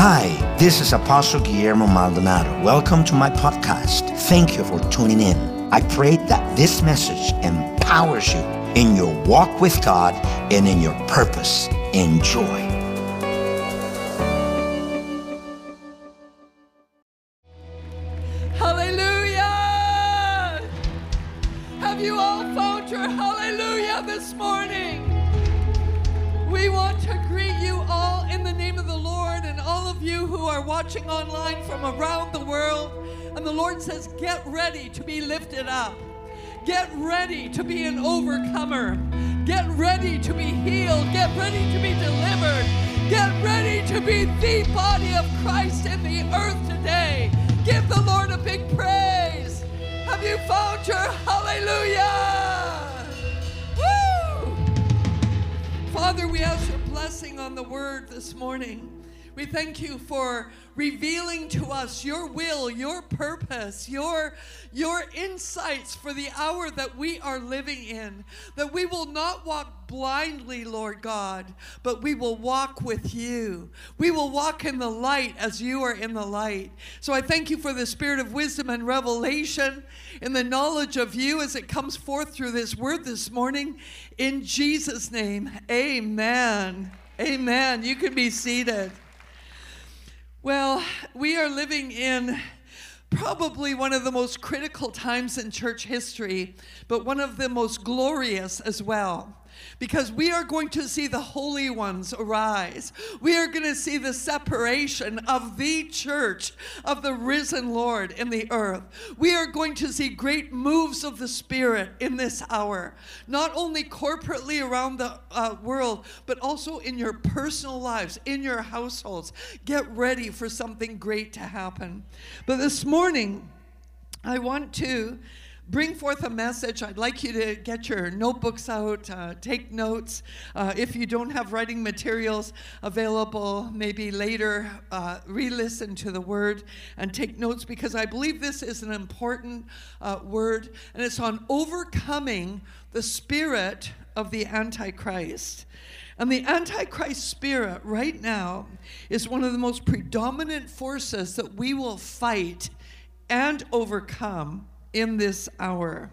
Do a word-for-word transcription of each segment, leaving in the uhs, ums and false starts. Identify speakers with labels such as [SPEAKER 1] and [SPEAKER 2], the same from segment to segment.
[SPEAKER 1] Hi, this is Apostle Guillermo Maldonado. Welcome to my podcast. Thank you for tuning in. I pray that this message empowers you in your walk with God and in your purpose. Enjoy.
[SPEAKER 2] Hallelujah! Have you all found your hallelujah this morning? We want to greet you all in the name of the Lord, and all of you who are watching online from around the world. And the Lord says, get ready to be lifted up. Get ready to be an overcomer. Get ready to be healed. Get ready to be delivered. Get ready to be the body of Christ in the earth today. Give the Lord a big praise. Have you found your hallelujah? Woo! Father, we ask your blessing on the word this morning. We thank you for revealing to us your will, your purpose, your, your insights for the hour that we are living in. That we will not walk blindly, Lord God, but we will walk with you. We will walk in the light as you are in the light. So I thank you for the spirit of wisdom and revelation in the knowledge of you as it comes forth through this word this morning. In Jesus' name, amen. Amen. You can be seated. Well, we are living in probably one of the most critical times in church history, but one of the most glorious as well. Because we are going to see the holy ones arise. We are going to see the separation of the church, of the risen Lord in the earth. We are going to see great moves of the Spirit in this hour. Not only corporately around the uh, world, but also in your personal lives, in your households. Get ready for something great to happen. But this morning, I want to bring forth a message. I'd like you to get your notebooks out, uh, take notes. Uh, if you don't have writing materials available, maybe later uh, re-listen to the word and take notes, because I believe this is an important uh, word, and it's on overcoming the spirit of the Antichrist. And the Antichrist spirit right now is one of the most predominant forces that we will fight and overcome in this hour.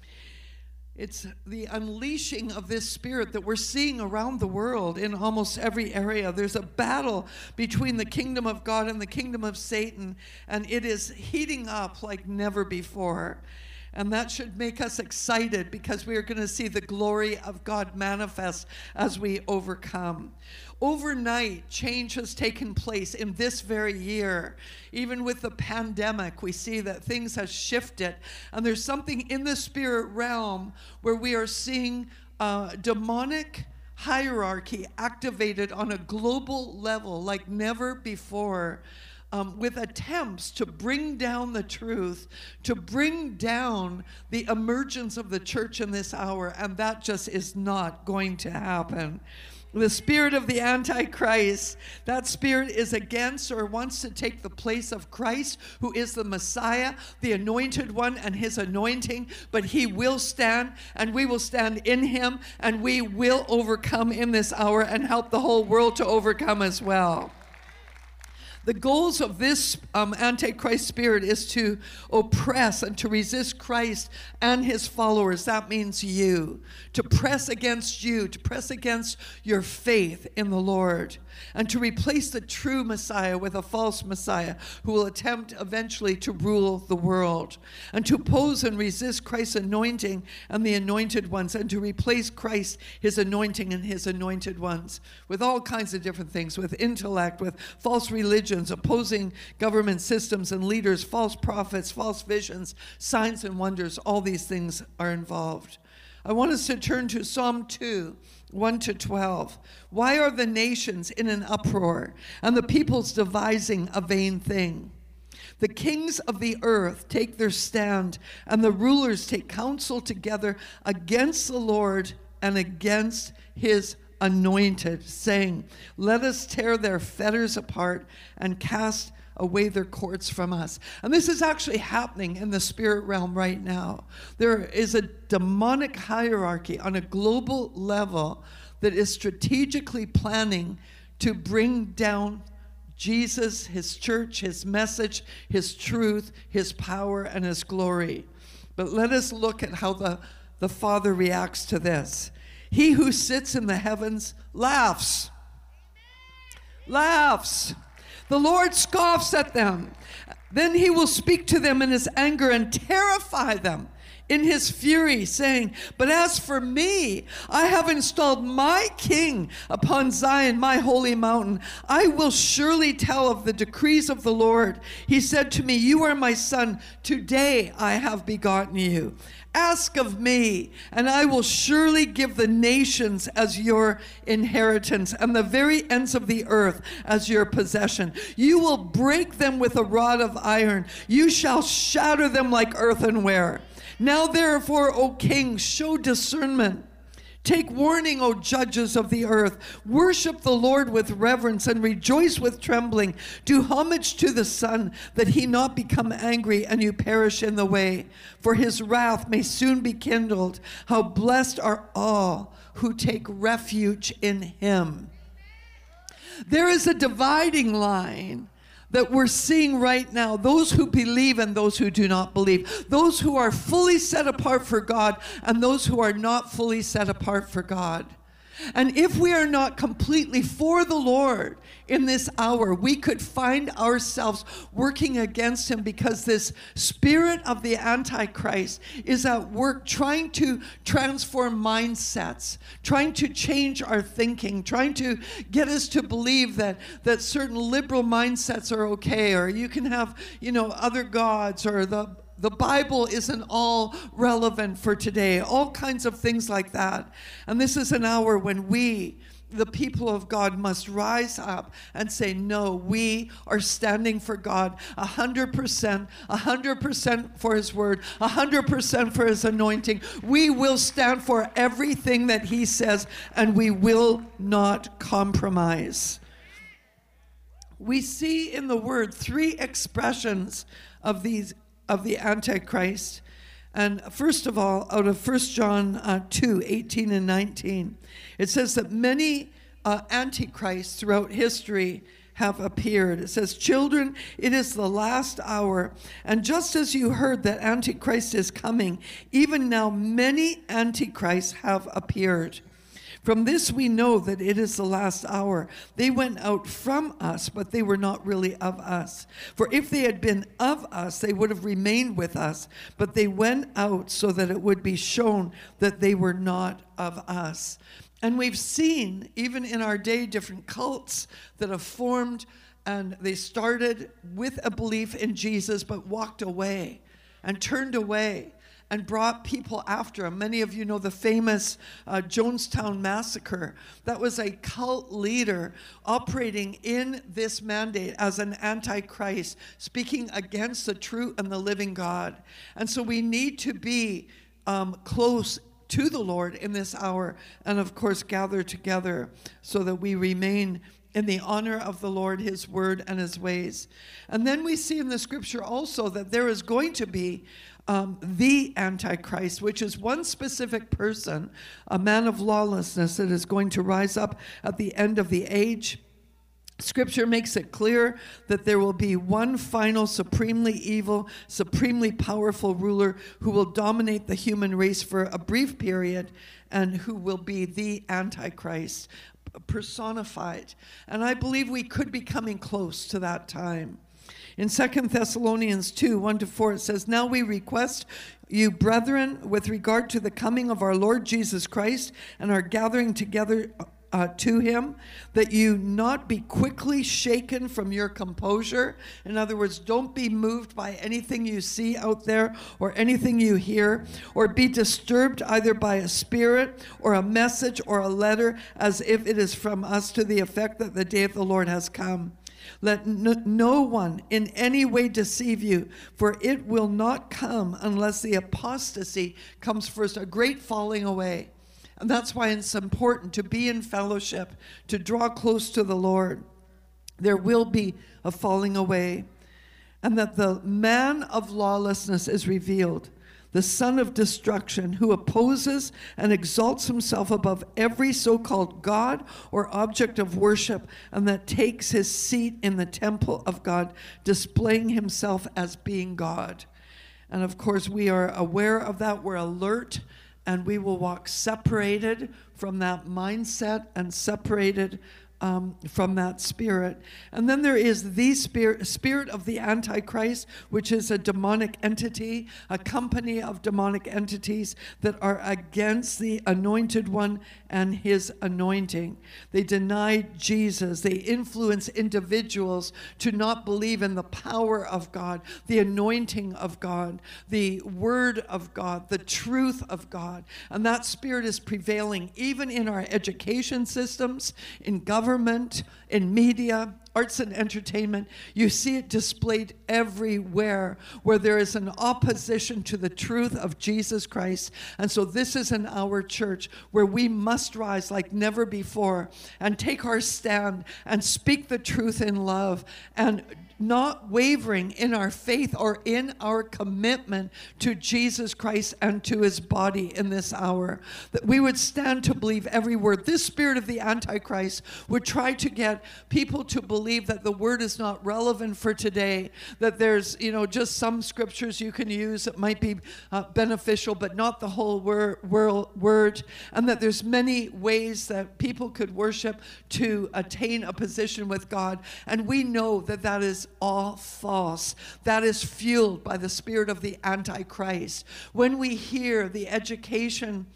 [SPEAKER 2] It's the unleashing of this spirit that we're seeing around the world in almost every area. There's a battle between the kingdom of God and the kingdom of Satan, and it is heating up like never before. And that should make us excited, because we are going to see the glory of God manifest as we overcome. Overnight, change has taken place in this very year. Even with the pandemic, we see that things have shifted. And there's something in the spirit realm where we are seeing uh, demonic hierarchy activated on a global level like never before. Um, with attempts to bring down the truth, to bring down the emergence of the church in this hour, and that just is not going to happen. The spirit of the Antichrist, that spirit is against or wants to take the place of Christ, who is the Messiah, the anointed one, and his anointing, but he will stand, and we will stand in him, and we will overcome in this hour and help the whole world to overcome as well. The goals of this um, Antichrist spirit is to oppress and to resist Christ and his followers. That means you. To press against you, to press against your faith in the Lord, and to replace the true Messiah with a false Messiah who will attempt eventually to rule the world, and to oppose and resist Christ's anointing and the anointed ones, and to replace Christ, his anointing and his anointed ones with all kinds of different things, with intellect, with false religions, opposing government systems and leaders, false prophets, false visions, signs and wonders. All these things are involved. I want us to turn to Psalm two, one to twelve. Why are the nations in an uproar, and the peoples devising a vain thing? The kings of the earth take their stand, and the rulers take counsel together against the Lord and against his anointed, saying, let us tear their fetters apart and cast away their cords from us. And this is actually happening in the spirit realm right now. There is a demonic hierarchy on a global level that is strategically planning to bring down Jesus, his church, his message, his truth, his power, and his glory. But let us look at how the, the Father reacts to this. He who sits in the heavens laughs. Laughs. The Lord scoffs at them. Then he will speak to them in his anger and terrify them in his fury, saying, but as for me, I have installed my king upon Zion, my holy mountain. I will surely tell of the decrees of the Lord. He said to me, you are my son. Today I have begotten you. Ask of me, and I will surely give the nations as your inheritance, and the very ends of the earth as your possession. You will break them with a rod of iron. You shall shatter them like earthenware. Now therefore, O kings, show discernment. Take warning, O judges of the earth. Worship the Lord with reverence and rejoice with trembling. Do homage to the Son, that he not become angry and you perish in the way. For his wrath may soon be kindled. How blessed are all who take refuge in him. There is a dividing line that we're seeing right now, those who believe and those who do not believe, those who are fully set apart for God and those who are not fully set apart for God. And if we are not completely for the Lord in this hour, we could find ourselves working against him, because this spirit of the Antichrist is at work trying to transform mindsets, trying to change our thinking, trying to get us to believe that, that certain liberal mindsets are okay, or you can have, you know, other gods, or the The Bible isn't all relevant for today, all kinds of things like that. And this is an hour when we, the people of God, must rise up and say, no, we are standing for God one hundred percent, one hundred percent for his word, one hundred percent for his anointing. We will stand for everything that he says, and we will not compromise. We see in the word three expressions of these of the Antichrist. And first of all, out of First John uh, two, eighteen and nineteen, it says that many uh, Antichrists throughout history have appeared. It says, children, it is the last hour, and just as you heard that Antichrist is coming, even now many Antichrists have appeared. From this we know that it is the last hour. They went out from us, but they were not really of us. For if they had been of us, they would have remained with us. But they went out so that it would be shown that they were not of us. And we've seen, even in our day, different cults that have formed, and they started with a belief in Jesus, but walked away and turned away and brought people after him. Many of you know the famous uh, Jonestown Massacre. That was a cult leader operating in this mandate as an antichrist, speaking against the true and the living God. And so we need to be um, close to the Lord in this hour, and of course gather together so that we remain in the honor of the Lord, his word, and his ways. And then we see in the scripture also that there is going to be Um, the Antichrist, which is one specific person, a man of lawlessness that is going to rise up at the end of the age. Scripture makes it clear that there will be one final supremely evil, supremely powerful ruler who will dominate the human race for a brief period, and who will be the Antichrist personified. And I believe we could be coming close to that time. In Second Thessalonians two, one to four, it says, now we request you, brethren, with regard to the coming of our Lord Jesus Christ and our gathering together uh, to him, that you not be quickly shaken from your composure. In other words, don't be moved by anything you see out there or anything you hear, or be disturbed either by a spirit or a message or a letter, as if it is from us, to the effect that the day of the Lord has come. Let no, no one in any way deceive you, for it will not come unless the apostasy comes first, a great falling away. And that's why it's important to be in fellowship, to draw close to the Lord. There will be a falling away. And that the man of lawlessness is revealed, the son of destruction, who opposes and exalts himself above every so-called God or object of worship, and that takes his seat in the temple of God, displaying himself as being God. And of course, we are aware of that. We're alert, and we will walk separated from that mindset and separated Um, from that spirit. And then there is the spirit, spirit of the Antichrist, which is a demonic entity, a company of demonic entities that are against the anointed one and his anointing. They deny Jesus. They influence individuals to not believe in the power of God, the anointing of God, the word of God, the truth of God. And that spirit is prevailing even in our education systems, in government, in media, arts and entertainment. You see it displayed everywhere where there is an opposition to the truth of Jesus Christ. And so this is in our church where we must rise like never before and take our stand and speak the truth in love, and not wavering in our faith or in our commitment to Jesus Christ and to his body in this hour. That we would stand to believe every word. This spirit of the Antichrist would try to get people to believe that the word is not relevant for today, that there's, you know, just some scriptures you can use that might be uh, beneficial, but not the whole wor- wor- word, and that there's many ways that people could worship to attain a position with God. And we know that that is all false. That is fueled by the spirit of the Antichrist. When we hear the education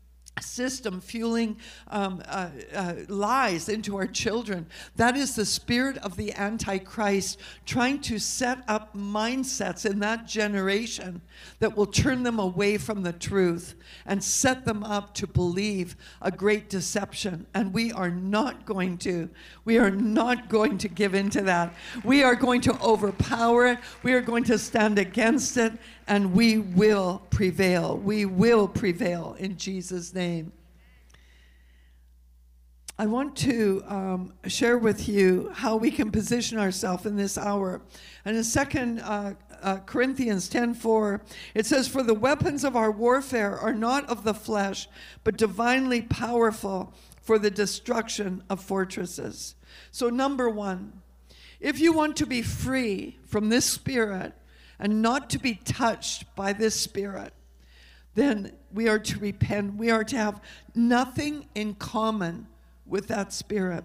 [SPEAKER 2] system fueling um, uh, uh, lies into our children, that is the spirit of the Antichrist trying to set up mindsets in that generation that will turn them away from the truth and set them up to believe a great deception. And we are not going to. We are not going to give in to that. We are going to overpower it. We are going to stand against it, and we will prevail. We will prevail in Jesus' name. I want to um, share with you how we can position ourselves in this hour. And in Second uh, uh, Corinthians ten four, it says, "For the weapons of our warfare are not of the flesh, but divinely powerful for the destruction of fortresses." So number one, if you want to be free from this spirit and not to be touched by this spirit, then we are to repent. We are to have nothing in common with that spirit.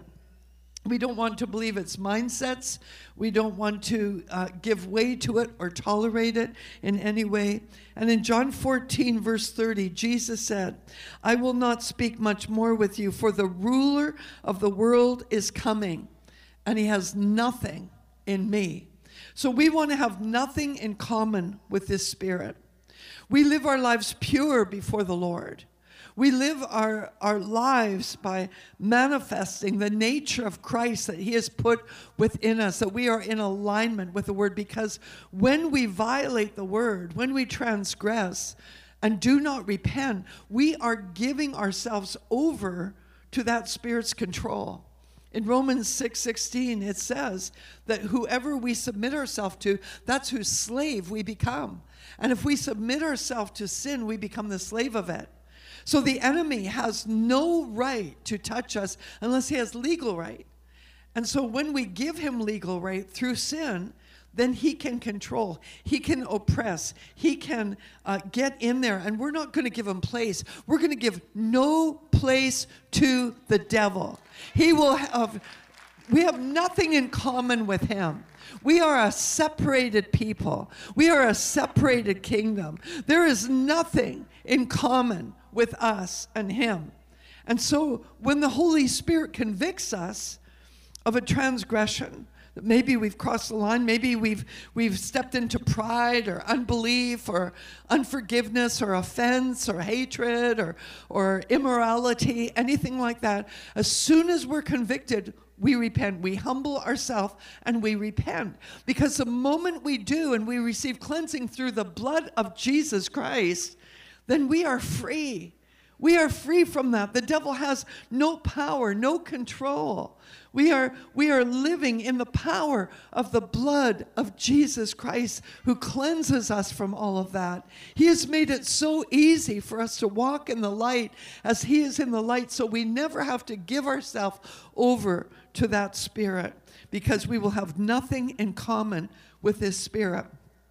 [SPEAKER 2] We don't want to believe its mindsets. We don't want to uh, give way to it or tolerate it in any way. And in John fourteen, verse thirty, Jesus said, "I will not speak much more with you, for the ruler of the world is coming, and he has nothing in me." So we want to have nothing in common with this spirit. We live our lives pure before the Lord. We live our, our lives by manifesting the nature of Christ that he has put within us, that we are in alignment with the word. Because when we violate the word, when we transgress and do not repent, we are giving ourselves over to that spirit's control. In Romans six sixteen, it says that whoever we submit ourselves to, that's whose slave we become. And if we submit ourselves to sin, we become the slave of it. So the enemy has no right to touch us unless he has legal right. And so when we give him legal right through sin, then he can control, he can oppress, he can uh, get in there, and we're not going to give him place. We're going to give no place to the devil. He will have, we have nothing in common with him. We are a separated people. We are a separated kingdom. There is nothing in common with us and him. And so when the Holy Spirit convicts us of a transgression, that maybe we've crossed the line, maybe we've we've stepped into pride or unbelief or unforgiveness or offense or hatred or or immorality, anything like that, as soon as we're convicted, we repent. We humble ourselves and we repent. Because the moment we do and we receive cleansing through the blood of Jesus Christ, then we are free. We are free from that. The devil has no power, no control. We are, we are living in the power of the blood of Jesus Christ, who cleanses us from all of that. He has made it so easy for us to walk in the light as he is in the light, so we never have to give ourselves over to that spirit, because we will have nothing in common with this spirit.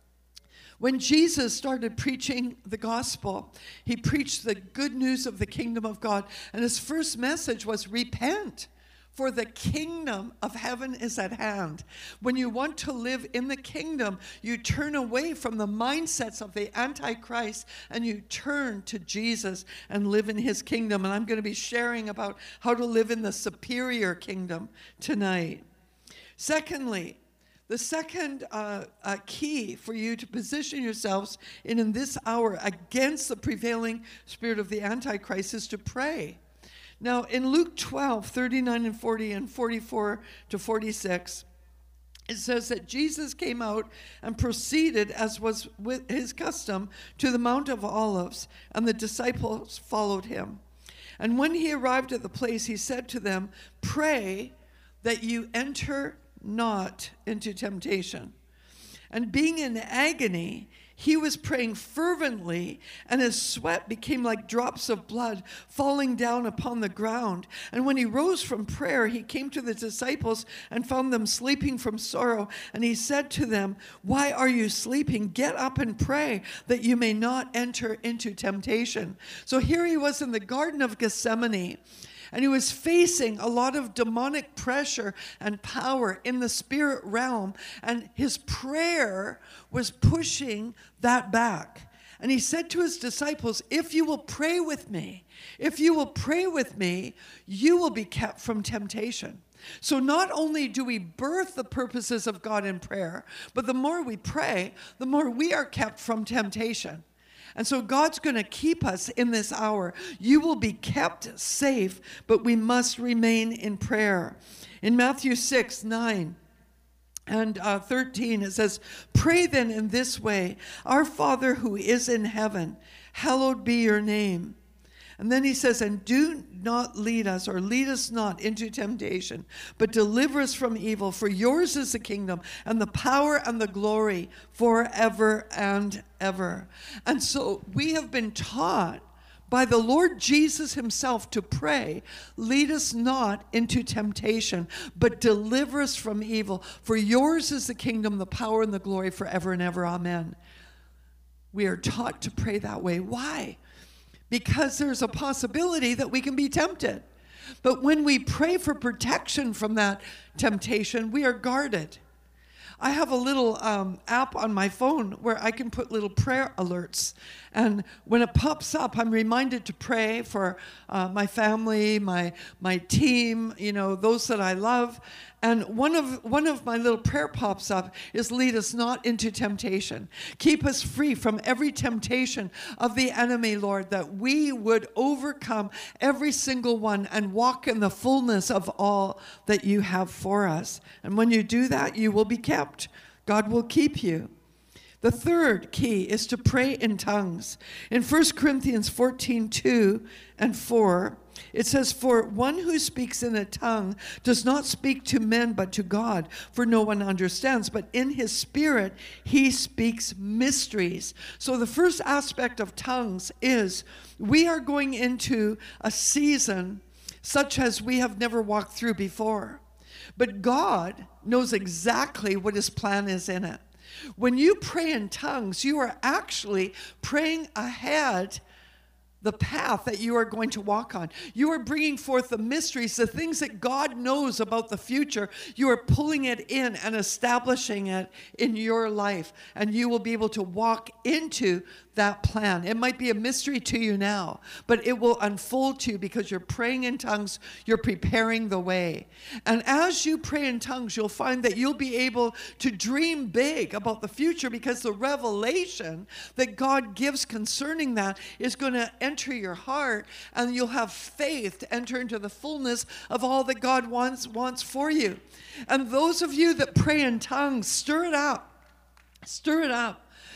[SPEAKER 2] When Jesus started preaching the gospel, he preached the good news of the kingdom of God, and his first message was repent, for the kingdom of heaven is at hand. When you want to live in the kingdom, you turn away from the mindsets of the Antichrist and you turn to Jesus and live in his kingdom. And I'm going to be sharing about how to live in the superior kingdom tonight. Secondly, the second uh, uh, key for you to position yourselves in, in this hour against the prevailing spirit of the Antichrist is to pray. Now, in Luke twelve, thirty-nine and forty and forty-four to forty-six, it says that Jesus came out and proceeded, as was with his custom, to the Mount of Olives, and the disciples followed him. And when he arrived at the place, he said to them, "Pray that you enter not into temptation." And being in agony, he was praying fervently, and his sweat became like drops of blood falling down upon the ground. And when he rose from prayer, he came to the disciples and found them sleeping from sorrow. And he said to them, "Why are you sleeping? Get up and pray that you may not enter into temptation." So here he was in the Garden of Gethsemane, and he was facing a lot of demonic pressure and power in the spirit realm. And his prayer was pushing that back. And he said to his disciples, "If you will pray with me, if you will pray with me, you will be kept from temptation." So not only do we birth the purposes of God in prayer, but the more we pray, the more we are kept from temptation. And so God's going to keep us in this hour. You will be kept safe, but we must remain in prayer. In Matthew six, nine and uh, thirteen, it says, "Pray then in this way, Our Father who is in heaven, hallowed be your name." And then he says, "And do not lead us, or lead us not into temptation, but deliver us from evil. For yours is the kingdom and the power and the glory forever and ever." And so we have been taught by the Lord Jesus himself to pray, "Lead us not into temptation, but deliver us from evil. For yours is the kingdom, the power, and the glory forever and ever. Amen." We are taught to pray that way. Why? Because there's a possibility that we can be tempted. But when we pray for protection from that temptation, we are guarded. I have a little um, app on my phone where I can put little prayer alerts. And when it pops up, I'm reminded to pray for uh, my family, my my team, you know, those that I love. And one of one of my little prayer pops up is, "Lead us not into temptation. Keep us free from every temptation of the enemy, Lord, that we would overcome every single one and walk in the fullness of all that you have for us." And when you do that, you will be kept. God will keep you. The third key is to pray in tongues. In First Corinthians fourteen, two and four, it says, "For one who speaks in a tongue does not speak to men but to God, for no one understands. But in his spirit he speaks mysteries." So the first aspect of tongues is we are going into a season such as we have never walked through before. But God knows exactly what his plan is in it. When you pray in tongues, you are actually praying ahead the path that you are going to walk on. You are bringing forth the mysteries, the things that God knows about the future. You are pulling it in and establishing it in your life, and you will be able to walk into that plan. It might be a mystery to you now, but it will unfold to you because you're praying in tongues, you're preparing the way. And as you pray in tongues, you'll find that you'll be able to dream big about the future, because the revelation that God gives concerning that is going to enter your heart, and you'll have faith to enter into the fullness of all that God wants, wants for you. And those of you that pray in tongues, stir it up. Stir it up.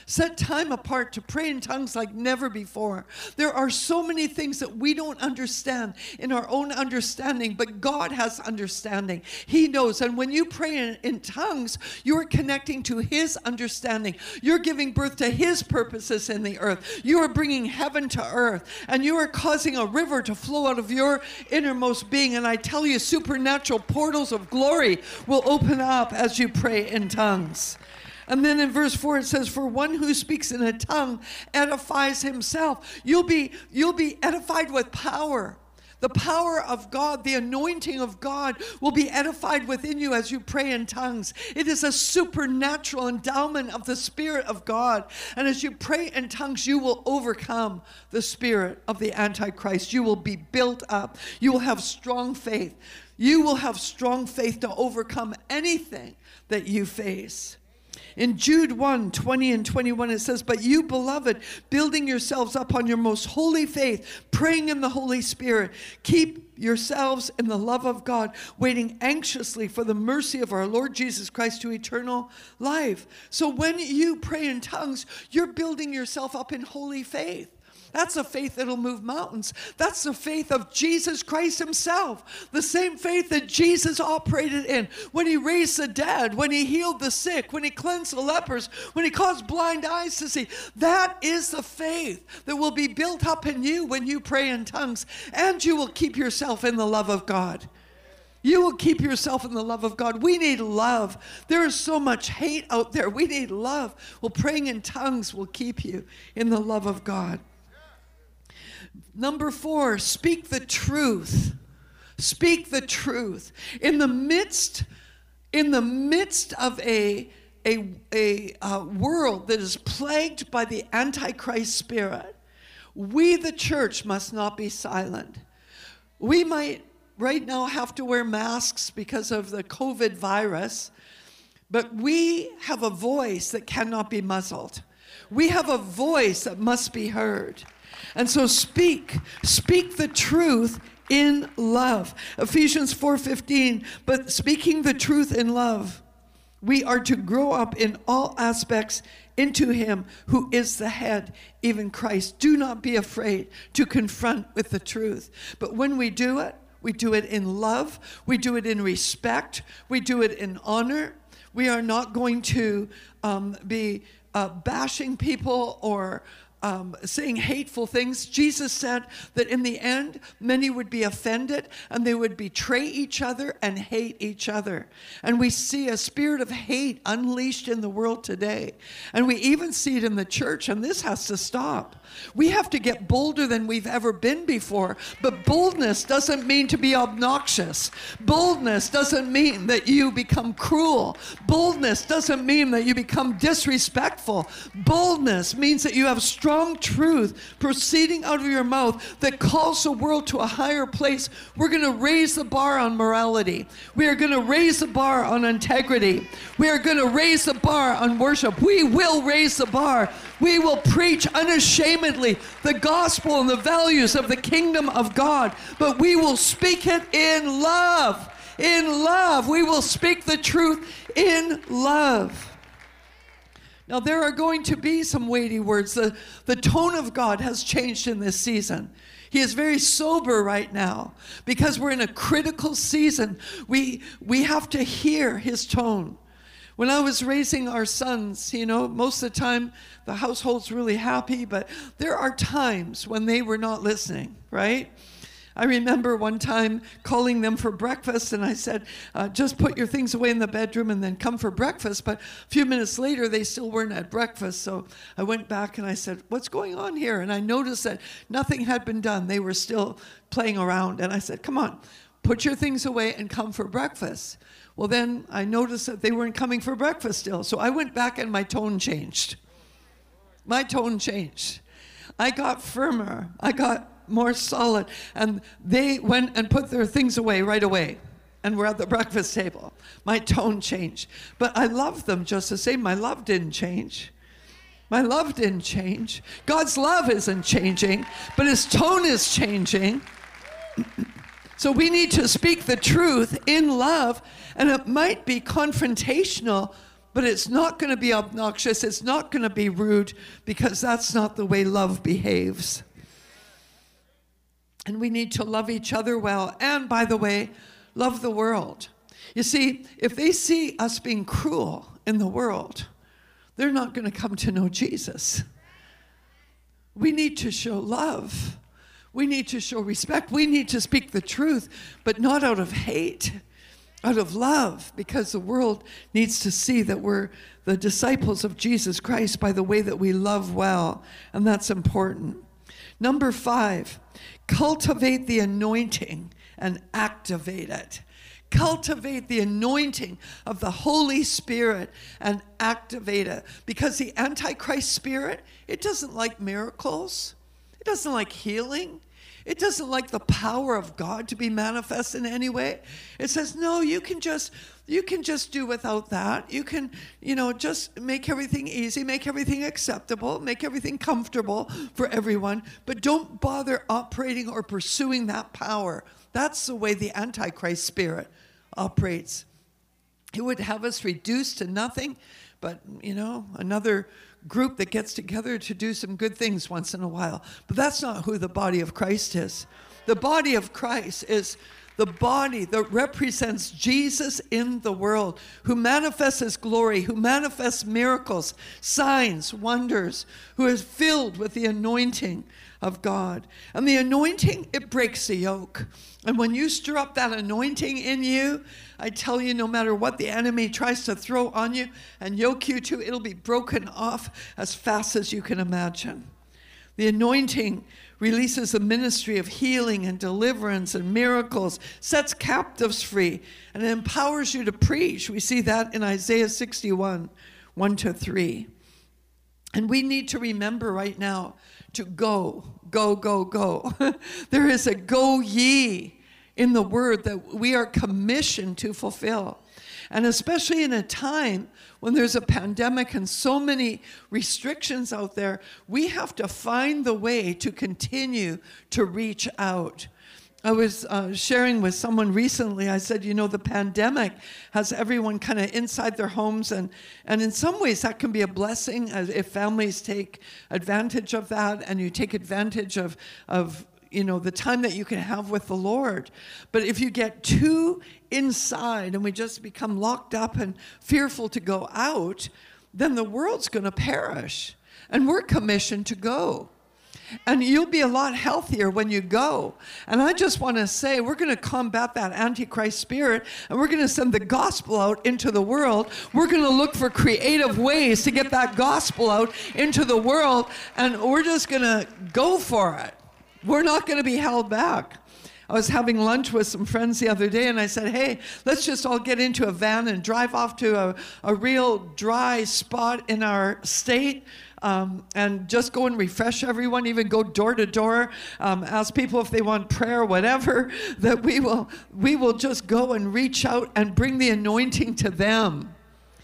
[SPEAKER 2] Set time apart to pray in tongues like never before. There are so many things that we don't understand in our own understanding, but God has understanding. He knows. And when you pray in, in tongues, you are connecting to His understanding. You're giving birth to His purposes in the earth. You are bringing heaven to earth, and you are causing a river to flow out of your innermost being. And I tell you, supernatural portals of glory will open up as you pray in tongues. And then in verse four it says, for one who speaks in a tongue edifies himself. You'll be, you'll be edified with power. The power of God, the anointing of God will be edified within you as you pray in tongues. It is a supernatural endowment of the Spirit of God. And as you pray in tongues, you will overcome the spirit of the Antichrist. You will be built up. You will have strong faith. You will have strong faith to overcome anything that you face. In Jude one, twenty and twenty-one, it says, but you, beloved, building yourselves up on your most holy faith, praying in the Holy Spirit, keep yourselves in the love of God, waiting anxiously for the mercy of our Lord Jesus Christ to eternal life. So when you pray in tongues, you're building yourself up in holy faith. That's a faith that'll move mountains. That's the faith of Jesus Christ Himself. The same faith that Jesus operated in when He raised the dead, when He healed the sick, when He cleansed the lepers, when He caused blind eyes to see. That is the faith that will be built up in you when you pray in tongues. And you will keep yourself in the love of God. You will keep yourself in the love of God. We need love. There is so much hate out there. We need love. Well, praying in tongues will keep you in the love of God. Number four, speak the truth. Speak the truth. In the midst, in the midst of a, a, a, a world that is plagued by the Antichrist spirit, we, the church, must not be silent. We might right now have to wear masks because of the COVID virus, but we have a voice that cannot be muzzled. We have a voice that must be heard. And so speak, speak the truth in love. Ephesians four fifteen, but speaking the truth in love, we are to grow up in all aspects into Him who is the head, even Christ. Do not be afraid to confront with the truth. But when we do it, we do it in love, we do it in respect, we do it in honor. We are not going to um, be uh, bashing people or Um, saying hateful things. Jesus said that in the end, many would be offended and they would betray each other and hate each other. And we see a spirit of hate unleashed in the world today. And we even see it in the church, and this has to stop. We have to get bolder than we've ever been before. But boldness doesn't mean to be obnoxious. Boldness doesn't mean that you become cruel. Boldness doesn't mean that you become disrespectful. Boldness means that you have strong truth proceeding out of your mouth that calls the world to a higher place. We're going to raise the bar on morality. We are going to raise the bar on integrity. We are going to raise the bar on worship. We will raise the bar. We will preach unashamedly the gospel and the values of the kingdom of God, but we will speak it in love. In love. We will speak the truth in love. Now, there are going to be some weighty words. The, the tone of God has changed in this season. He is very sober right now because we're in a critical season. We, we have to hear His tone. When I was raising our sons, you know, most of the time the household's really happy, but there are times when they were not listening, right? I remember one time calling them for breakfast, and I said, uh, just put your things away in the bedroom and then come for breakfast. But a few minutes later, they still weren't at breakfast. So I went back and I said, what's going on here? And I noticed that nothing had been done. They were still playing around. And I said, come on, put your things away and come for breakfast. Well, then I noticed that they weren't coming for breakfast still. So I went back and my tone changed. My tone changed. I got firmer. I got more solid, and they went and put their things away right away and were at the breakfast table. My tone changed, but I loved them just the same. My love didn't change. My love didn't change. God's love isn't changing, but His tone is changing. So we need to speak the truth in love, and it might be confrontational, but it's not going to be obnoxious. It's not going to be rude, because that's not the way love behaves. And we need to love each other well. And by the way, love the world. You see, if they see us being cruel in the world, they're not going to come to know Jesus. We need to show love. We need to show respect. We need to speak the truth, but not out of hate, out of love, because the world needs to see that we're the disciples of Jesus Christ by the way that we love well, and that's important. Number five, cultivate the anointing and activate it. Cultivate the anointing of the Holy Spirit and activate it. Because the Antichrist spirit, it doesn't like miracles. It doesn't like healing. It doesn't like the power of God to be manifest in any way. It says, no, you can just you can just do without that. You can, you know, just make everything easy, make everything acceptable, make everything comfortable for everyone, but don't bother operating or pursuing that power. That's the way the Antichrist spirit operates. It would have us reduced to nothing, but, you know, another group that gets together to do some good things once in a while. But that's not who the body of Christ is. The body of Christ is the body that represents Jesus in the world, who manifests his glory, who manifests miracles, signs, wonders, who is filled with the anointing of God. And the anointing, it breaks the yoke. And when you stir up that anointing in you, I tell you, no matter what the enemy tries to throw on you and yoke you to, it'll be broken off as fast as you can imagine. The anointing releases a ministry of healing and deliverance and miracles, sets captives free, and it empowers you to preach. We see that in Isaiah sixty-one, one to three. And we need to remember right now to go, go, go, go. There is a go ye in the word that we are commissioned to fulfill. And especially in a time when there's a pandemic and so many restrictions out there, we have to find the way to continue to reach out. I was uh, sharing with someone recently, I said, you know, the pandemic has everyone kind of inside their homes, and, and in some ways that can be a blessing as if families take advantage of that and you take advantage of, of you know, the time that you can have with the Lord. But if you get too inside and we just become locked up and fearful to go out, then the world's going to perish. And we're commissioned to go. And you'll be a lot healthier when you go. And I just want to say, we're going to combat that Antichrist spirit, and we're going to send the gospel out into the world. We're going to look for creative ways to get that gospel out into the world, and we're just going to go for it. We're not going to be held back. I was having lunch with some friends the other day, and I said, hey, let's just all get into a van and drive off to a, a real dry spot in our state, um, and just go and refresh everyone, even go door to door, um, ask people if they want prayer, whatever, that we will, we will just go and reach out and bring the anointing to them.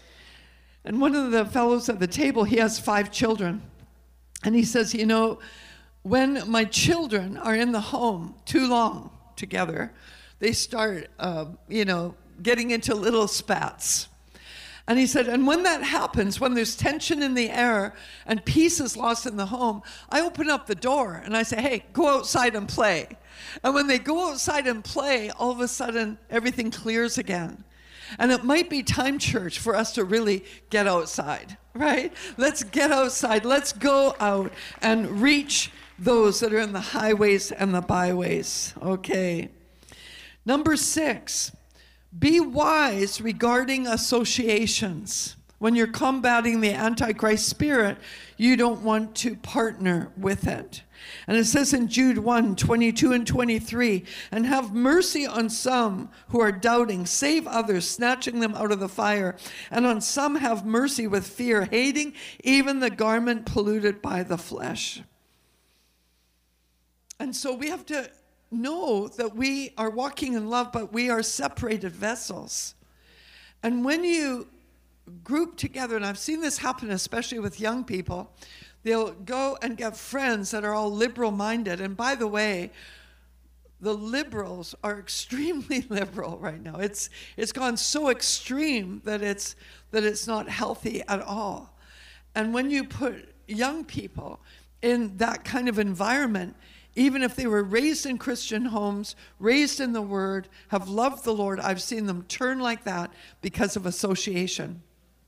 [SPEAKER 2] And one of the fellows at the table, he has five children, and he says, you know, when my children are in the home too long together, they start, uh, you know, getting into little spats. And he said, and when that happens, when there's tension in the air and peace is lost in the home, I open up the door and I say, hey, go outside and play. And when they go outside and play, all of a sudden, everything clears again. And it might be time, church, for us to really get outside, right? Let's get outside. Let's go out and reach those that are in the highways and the byways. Okay. Number six, be wise regarding associations. When you're combating the Antichrist spirit, you don't want to partner with it. And it says in Jude one, twenty-two and twenty-three, and have mercy on some who are doubting, save others, snatching them out of the fire. And on some have mercy with fear, hating even the garment polluted by the flesh. And so we have to know that we are walking in love, but we are separated vessels. And when you group together, and I've seen this happen especially with young people, they'll go and get friends that are all liberal-minded. And by the way, the liberals are extremely liberal right now. It's it's gone so extreme that it's that it's not healthy at all. And when you put young people in that kind of environment, even if they were raised in Christian homes, raised in the Word, have loved the Lord, I've seen them turn like that because of association.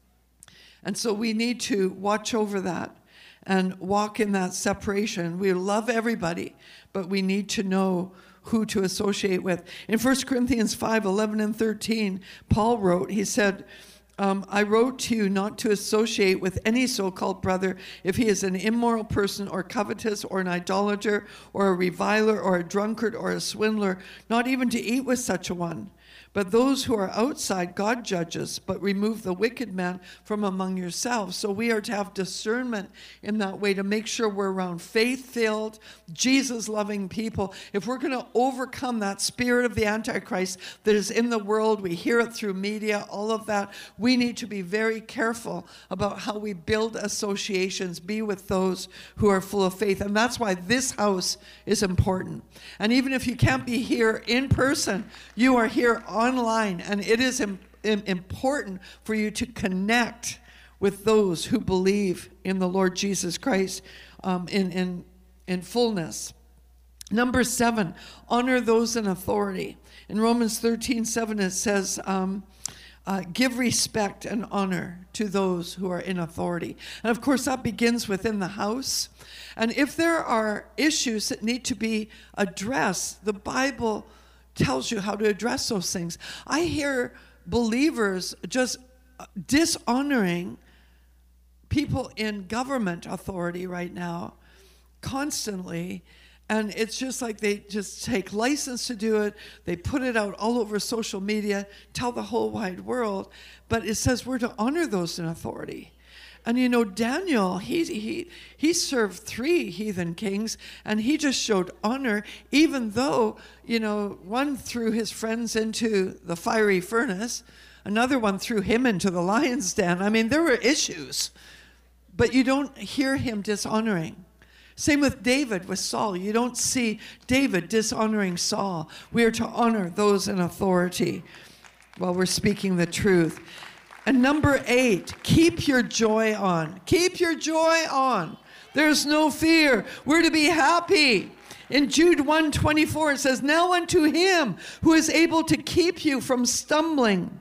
[SPEAKER 2] And so we need to watch over that and walk in that separation. We love everybody, but we need to know who to associate with. In First Corinthians five, eleven and thirteen, Paul wrote, he said, Um, I wrote to you not to associate with any so-called brother if he is an immoral person or covetous or an idolater or a reviler or a drunkard or a swindler, not even to eat with such a one. But those who are outside, God judges, but remove the wicked man from among yourselves. So we are to have discernment in that way to make sure we're around faith-filled, Jesus-loving people. If we're going to overcome that spirit of the Antichrist that is in the world, we hear it through media, all of that, we need to be very careful about how we build associations, be with those who are full of faith. And that's why this house is important. And even if you can't be here in person, you are here online, and it is im- im- important for you to connect with those who believe in the Lord Jesus Christ um, in, in, in fullness. Number seven, honor those in authority. In Romans thirteen seven, it says, um, uh, give respect and honor to those who are in authority. And of course, that begins within the house. And if there are issues that need to be addressed, the Bible tells you how to address those things. I hear believers just dishonoring people in government authority right now constantly, and it's just like they just take license to do it. They put it out all over social media, tell the whole wide world, but it says we're to honor those in authority. And you know, Daniel, he, he, he served three heathen kings, and he just showed honor, even though, you know, one threw his friends into the fiery furnace, another one threw him into the lion's den. I mean, there were issues, but you don't hear him dishonoring. Same with David, with Saul. You don't see David dishonoring Saul. We are to honor those in authority while we're speaking the truth. And number eight, keep your joy on. Keep your joy on. There's no fear. We're to be happy. In Jude one twenty-four, it says, now unto him who is able to keep you from stumbling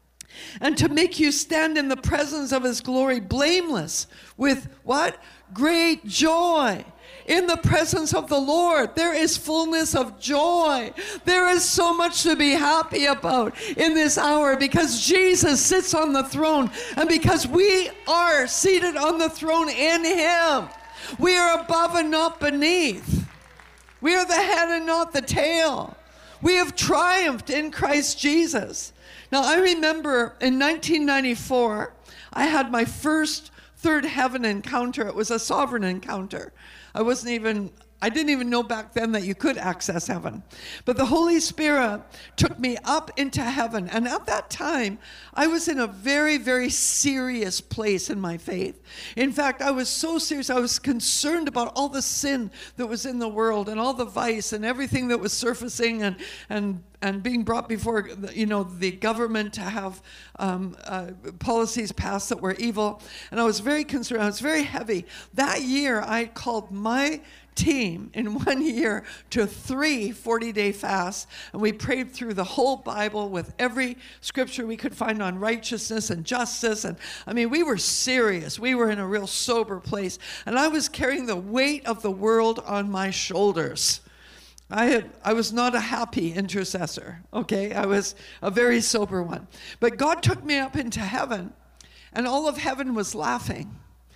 [SPEAKER 2] and to make you stand in the presence of his glory blameless with what? Great joy. In the presence of the Lord, there is fullness of joy. There is so much to be happy about in this hour because Jesus sits on the throne, and because we are seated on the throne in him. We are above and not beneath. We are the head and not the tail. We have triumphed in Christ Jesus. Now, I remember in nineteen ninety-four, I had my first third heaven encounter. It was a sovereign encounter. I wasn't even, I didn't even know back then that you could access heaven. But the Holy Spirit took me up into heaven. And at that time, I was in a very, very serious place in my faith. In fact, I was so serious. I was concerned about all the sin that was in the world and all the vice and everything that was surfacing and, and, and being brought before, you know, the government to have um, uh, policies passed that were evil. And I was very concerned. I was very heavy. That year, I called my team in one year to three forty-day fasts, and we prayed through the whole Bible with every scripture we could find on righteousness and justice. And I mean, we were serious. We were in a real sober place, and I was carrying the weight of the world on my shoulders. I had, I was not a happy intercessor, okay? I was a very sober one. But God took me up into heaven, and all of heaven was laughing.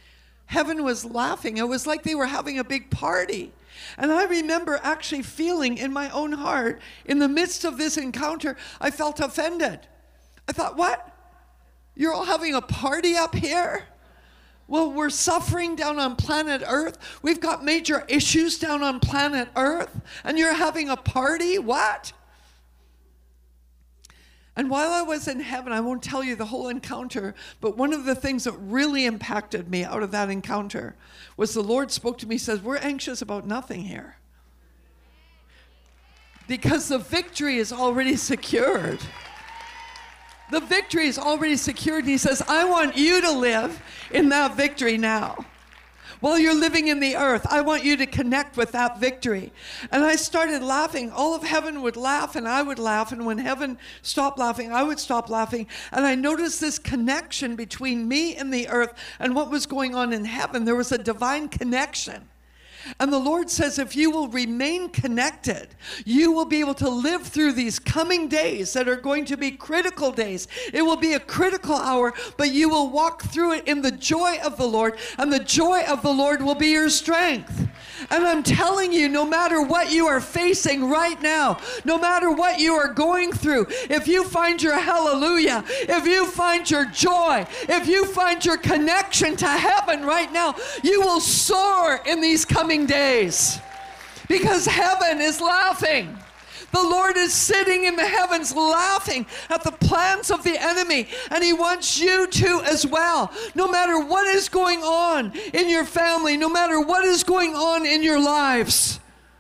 [SPEAKER 2] Heaven was laughing. It was like they were having a big party. And I remember actually feeling in my own heart, in the midst of this encounter, I felt offended. I thought, what? You're all having a party up here? Well, we're suffering down on planet Earth. We've got major issues down on planet Earth. And you're having a party? What? And while I was in heaven, I won't tell you the whole encounter, but one of the things that really impacted me out of that encounter was the Lord spoke to me, says, we're anxious about nothing here. because the victory is already secured. The victory is already secured. And he says, I want you to live in that victory now. While you're living in the earth, I want you to connect with that victory. And I started laughing. All of heaven would laugh and I would laugh. And when heaven stopped laughing, I would stop laughing. And I noticed this connection between me and the earth and what was going on in heaven. There was a divine connection. And the Lord says, if you will remain connected, you will be able to live through these coming days that are going to be critical days. It will be a critical hour, but you will walk through it in the joy of the Lord, and the joy of the Lord will be your strength. And I'm telling you, no matter what you are facing right now, no matter what you are going through, if you find your hallelujah, if you find your joy, if you find your connection to heaven right now, you will soar in these coming days because heaven is laughing. The Lord is sitting in the heavens laughing at the plans of the enemy, and he wants you to as well. No matter what is going on in your family, no matter what is going on in your lives,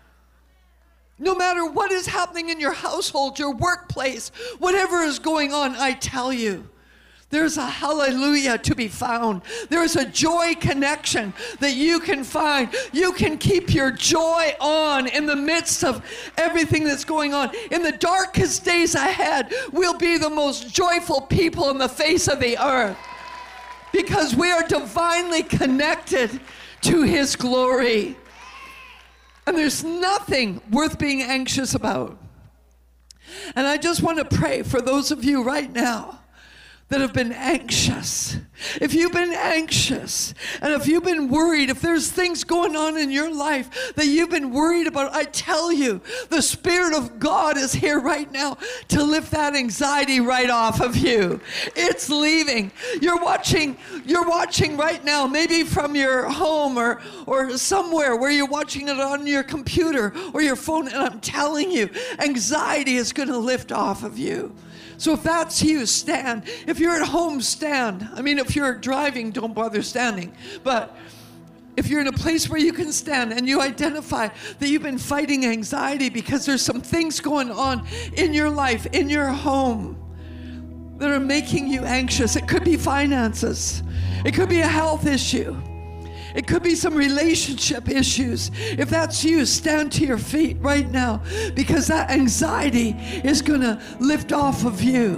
[SPEAKER 2] no matter what is happening in your household, your workplace, whatever is going on, I tell you, there's a hallelujah to be found. There's a joy connection that you can find. You can keep your joy on in the midst of everything that's going on. In the darkest days ahead, we'll be the most joyful people on the face of the earth because we are divinely connected to his glory. And there's nothing worth being anxious about. And I just want to pray for those of you right now that have been anxious. If you've been anxious and if you've been worried, if there's things going on in your life that you've been worried about, I tell you, the Spirit of God is here right now to lift that anxiety right off of you. It's leaving. You're watching, you're watching right now, maybe from your home or, or somewhere where you're watching it on your computer or your phone, and I'm telling you, anxiety is going to lift off of you. So if that's you, stand. If you're at home, stand. I mean, if you're driving, don't bother standing. But if you're in a place where you can stand and you identify that you've been fighting anxiety because there's some things going on in your life, in your home, that are making you anxious. It could be finances. It could be a health issue. It could be some relationship issues. If that's you, stand to your feet right now because that anxiety is going to lift off of you.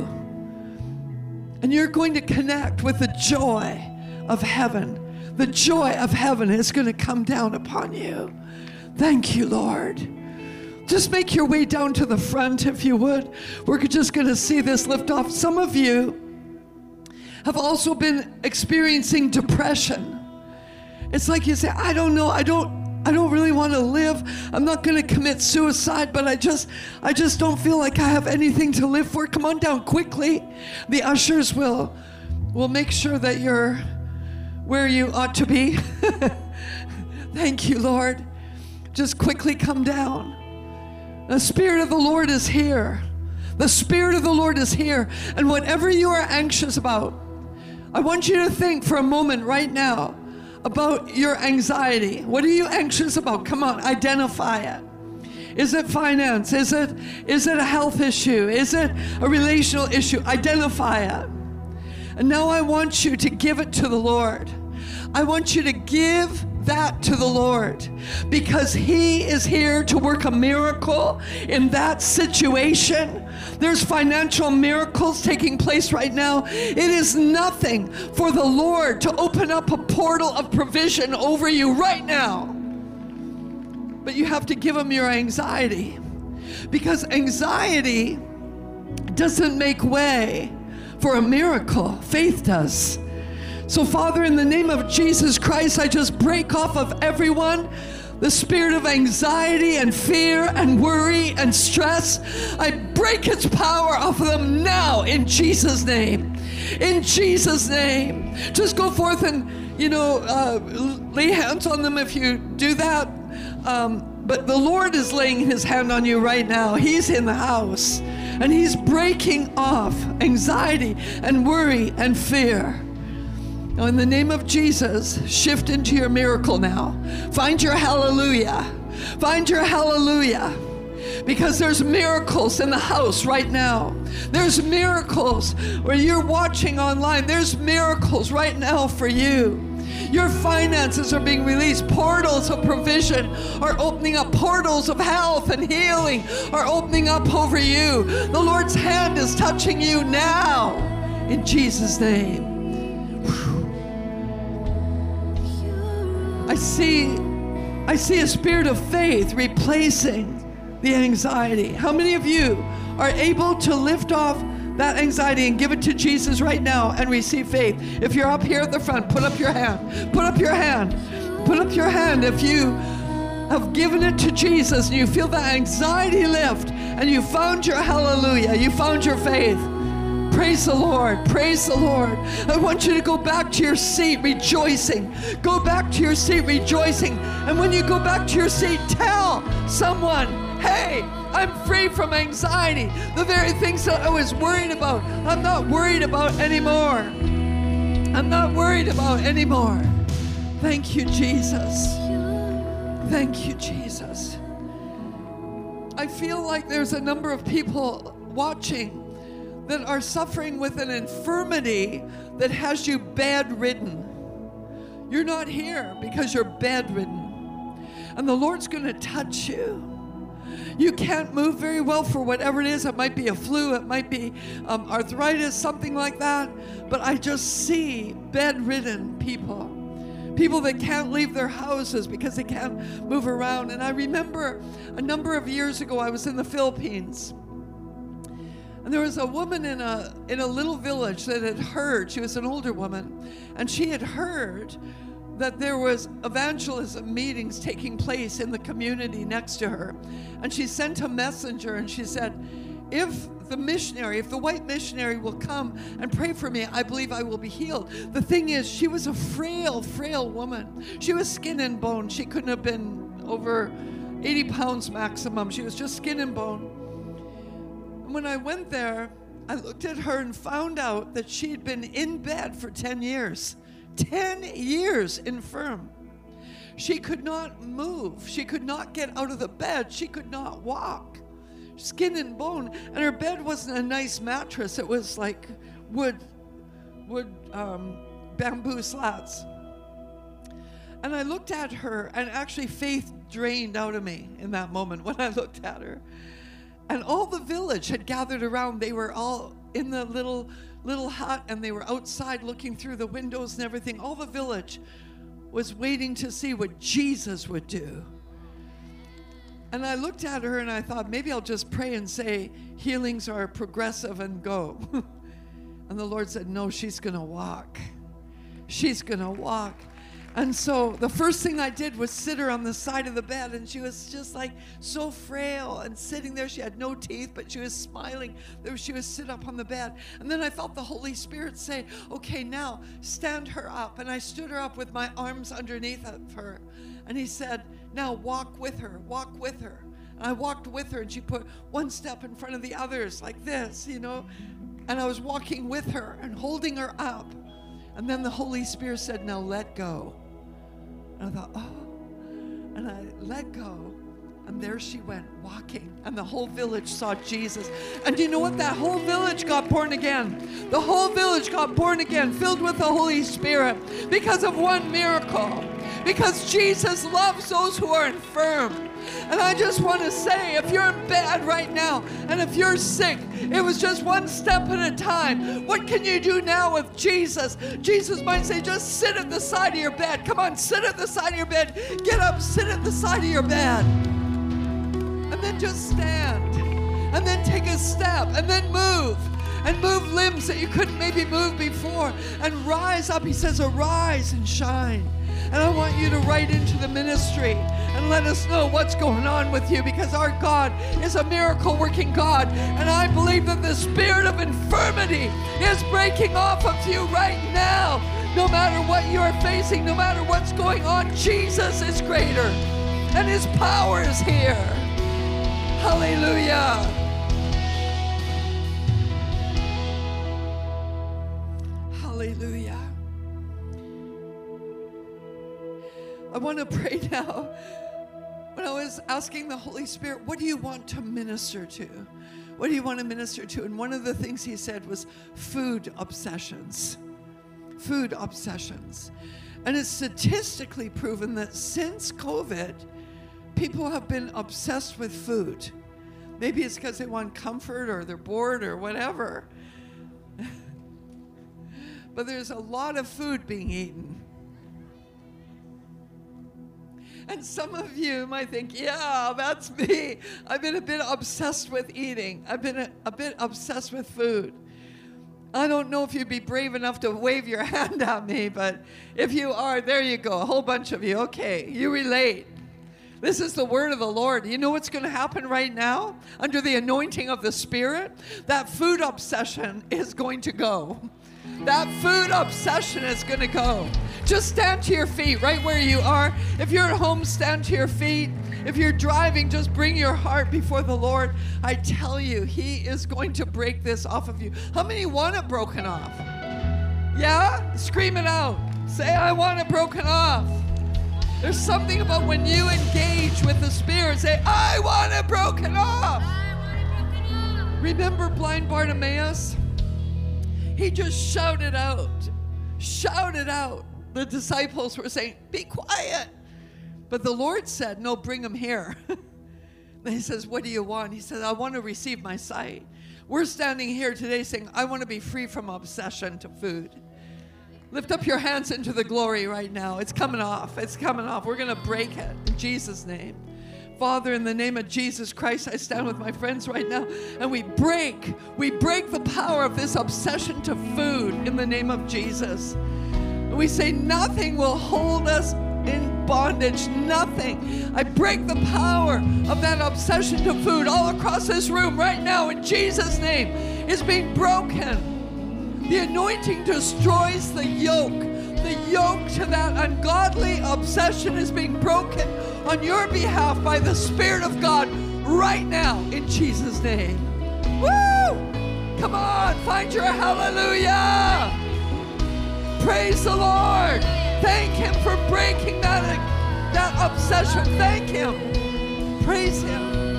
[SPEAKER 2] And you're going to connect with the joy of heaven. The joy of heaven is going to come down upon you. Thank you, Lord. Just make your way down to the front if you would. We're just going to see this lift off. Some of you have also been experiencing depression. It's like you say, I don't know, I don't I don't really want to live. I'm not going to commit suicide, but I just I just don't feel like I have anything to live for. Come on down quickly. The ushers will will make sure that you're where you ought to be. Thank you, Lord. Just quickly come down. The Spirit of the Lord is here. The Spirit of the Lord is here. And whatever you are anxious about, I want you to think for a moment right now about your anxiety. What are you anxious about? Come on, identify it. Is it finance? Is it, is it a health issue? Is it a relational issue? Identify it. And now I want you to give it to the Lord. I want you to give that to the Lord because He is here to work a miracle in that situation. There's financial miracles taking place right now. It is nothing for the Lord to open up a portal of provision over you right now. But you have to give Him your anxiety because anxiety doesn't make way for a miracle. Faith does. So, Father, in the name of Jesus Christ, I just break off of everyone the spirit of anxiety and fear and worry and stress. I break its power off of them now in Jesus' name. In Jesus' name. Just go forth and, you know, uh, lay hands on them if you do that. Um, but the Lord is laying His hand on you right now. He's in the house and He's breaking off anxiety and worry and fear. Now, in the name of Jesus, shift into your miracle now. Find your hallelujah. Find your hallelujah. because there's miracles in the house right now. There's miracles where you're watching online. There's miracles right now for you. Your finances are being released. Portals of provision are opening up. Portals of health and healing are opening up over you. The Lord's hand is touching you now in Jesus' name. I see, I see a spirit of faith replacing the anxiety. How many of you are able to lift off that anxiety and give it to Jesus right now and receive faith? If you're up here at the front, put up your hand. Put up your hand. Put up your hand if you have given it to Jesus and you feel that anxiety lift and you found your hallelujah, you found your faith. Praise the Lord. Praise the Lord. I want you to go back to your seat rejoicing. Go back to your seat rejoicing. And when you go back to your seat, tell someone, hey, I'm free from anxiety. The very things that I was worried about, I'm not worried about anymore. I'm not worried about anymore. Thank you, Jesus. Thank you, Jesus. I feel like there's a number of people watching that are suffering with an infirmity that has you bedridden. You're not here because you're bedridden. And the Lord's going to touch you. You can't move very well for whatever it is. It might be a flu, it might be um, arthritis, something like that. But I just see bedridden people. People that can't leave their houses because they can't move around. And I remember a number of years ago, I was in the Philippines. And there was a woman in a in a little village that had heard, she was an older woman, and she had heard that there was evangelism meetings taking place in the community next to her. And she sent a messenger and she said, if the missionary, if the white missionary will come and pray for me, I believe I will be healed. The thing is, she was a frail, frail woman. She was skin and bone. She couldn't have been over eighty pounds maximum. She was just skin and bone. When I went there, I looked at her and found out that she had been in bed for ten years. ten years infirm. She could not move. She could not get out of the bed. She could not walk. Skin and bone. And her bed wasn't a nice mattress. It was like wood, wood um, bamboo slats. And I looked at her, and actually faith drained out of me in that moment when I looked at her. And all the village had gathered around. They were all in the little little hut, and they were outside looking through the windows and everything. All the village was waiting to see what Jesus would do. And I looked at her and I thought, maybe I'll just pray and say, healings are progressive and go. And the Lord said, no, she's going to walk. She's going to walk. And so the first thing I did was sit her on the side of the bed, and she was just like so frail and sitting there. She had no teeth, but she was smiling. She would sit up on the bed. And then I felt the Holy Spirit say, okay, now stand her up. And I stood her up with my arms underneath of her. And he said, now walk with her, walk with her. And I walked with her, and she put one step in front of the others like this, you know. And I was walking with her and holding her up. And then the Holy Spirit said, now let go. And I thought, oh, and I let go, and there she went walking, and the whole village saw Jesus. And you know what? That whole village got born again. The whole village got born again, filled with the Holy Spirit, because of one miracle. Because Jesus loves those who are infirm. And I just want to say, if you're in bed right now, and if you're sick, it was just one step at a time. What can you do now with Jesus? Jesus might say, just sit at the side of your bed. Come on, sit at the side of your bed. Get up, sit at the side of your bed. And then just stand. And then take a step. And then move. And move limbs that you couldn't maybe move before. And rise up. He says, arise and shine. And I want you to write into the ministry and let us know what's going on with you, because our God is a miracle working God. And I believe that the spirit of infirmity is breaking off of you right now. No matter what you're facing, no matter what's going on, Jesus is greater and his power is here. Hallelujah. Hallelujah. I want to pray now. But when I was asking the Holy Spirit, what do you want to minister to? What do you want to minister to? And one of the things he said was food obsessions. Food obsessions. And it's statistically proven that since COVID, people have been obsessed with food. Maybe it's because they want comfort or they're bored or whatever. But there's a lot of food being eaten. And some of you might think, yeah, that's me. I've been a bit obsessed with eating. I've been a, a bit obsessed with food. I don't know if you'd be brave enough to wave your hand at me, but if you are, there you go, a whole bunch of you. Okay, you relate. This is the word of the Lord. You know what's going to happen right now? Under the anointing of the Spirit, that food obsession is going to go. That food obsession is going to go. Just stand to your feet right where you are. If you're at home, stand to your feet. If you're driving, just bring your heart before the Lord. I tell you, he is going to break this off of you. How many want it broken off? Yeah? Scream it out. Say, I want it broken off. There's something about when you engage with the Spirit. Say, I want it broken off.
[SPEAKER 3] I want it broken off.
[SPEAKER 2] Remember blind Bartimaeus? He just shouted out, shouted out. The disciples were saying, be quiet. But the Lord said, no, bring him here. And he says, what do you want? He says, I want to receive my sight. We're standing here today saying, I want to be free from obsession to food. Lift up your hands into the glory right now. It's coming off. It's coming off. We're going to break it in Jesus' name. Father, in the name of Jesus Christ, I stand with my friends right now, and we break, we break the power of this obsession to food in the name of Jesus. And we say nothing will hold us in bondage, nothing. I break the power of that obsession to food all across this room right now in Jesus' name. Is being broken. The anointing destroys the yoke. The yoke to that ungodly obsession is being broken on your behalf by the Spirit of God right now in Jesus' name. Woo! Come on, find your hallelujah. Praise the Lord. Thank him for breaking that, that obsession. Thank him. Praise him.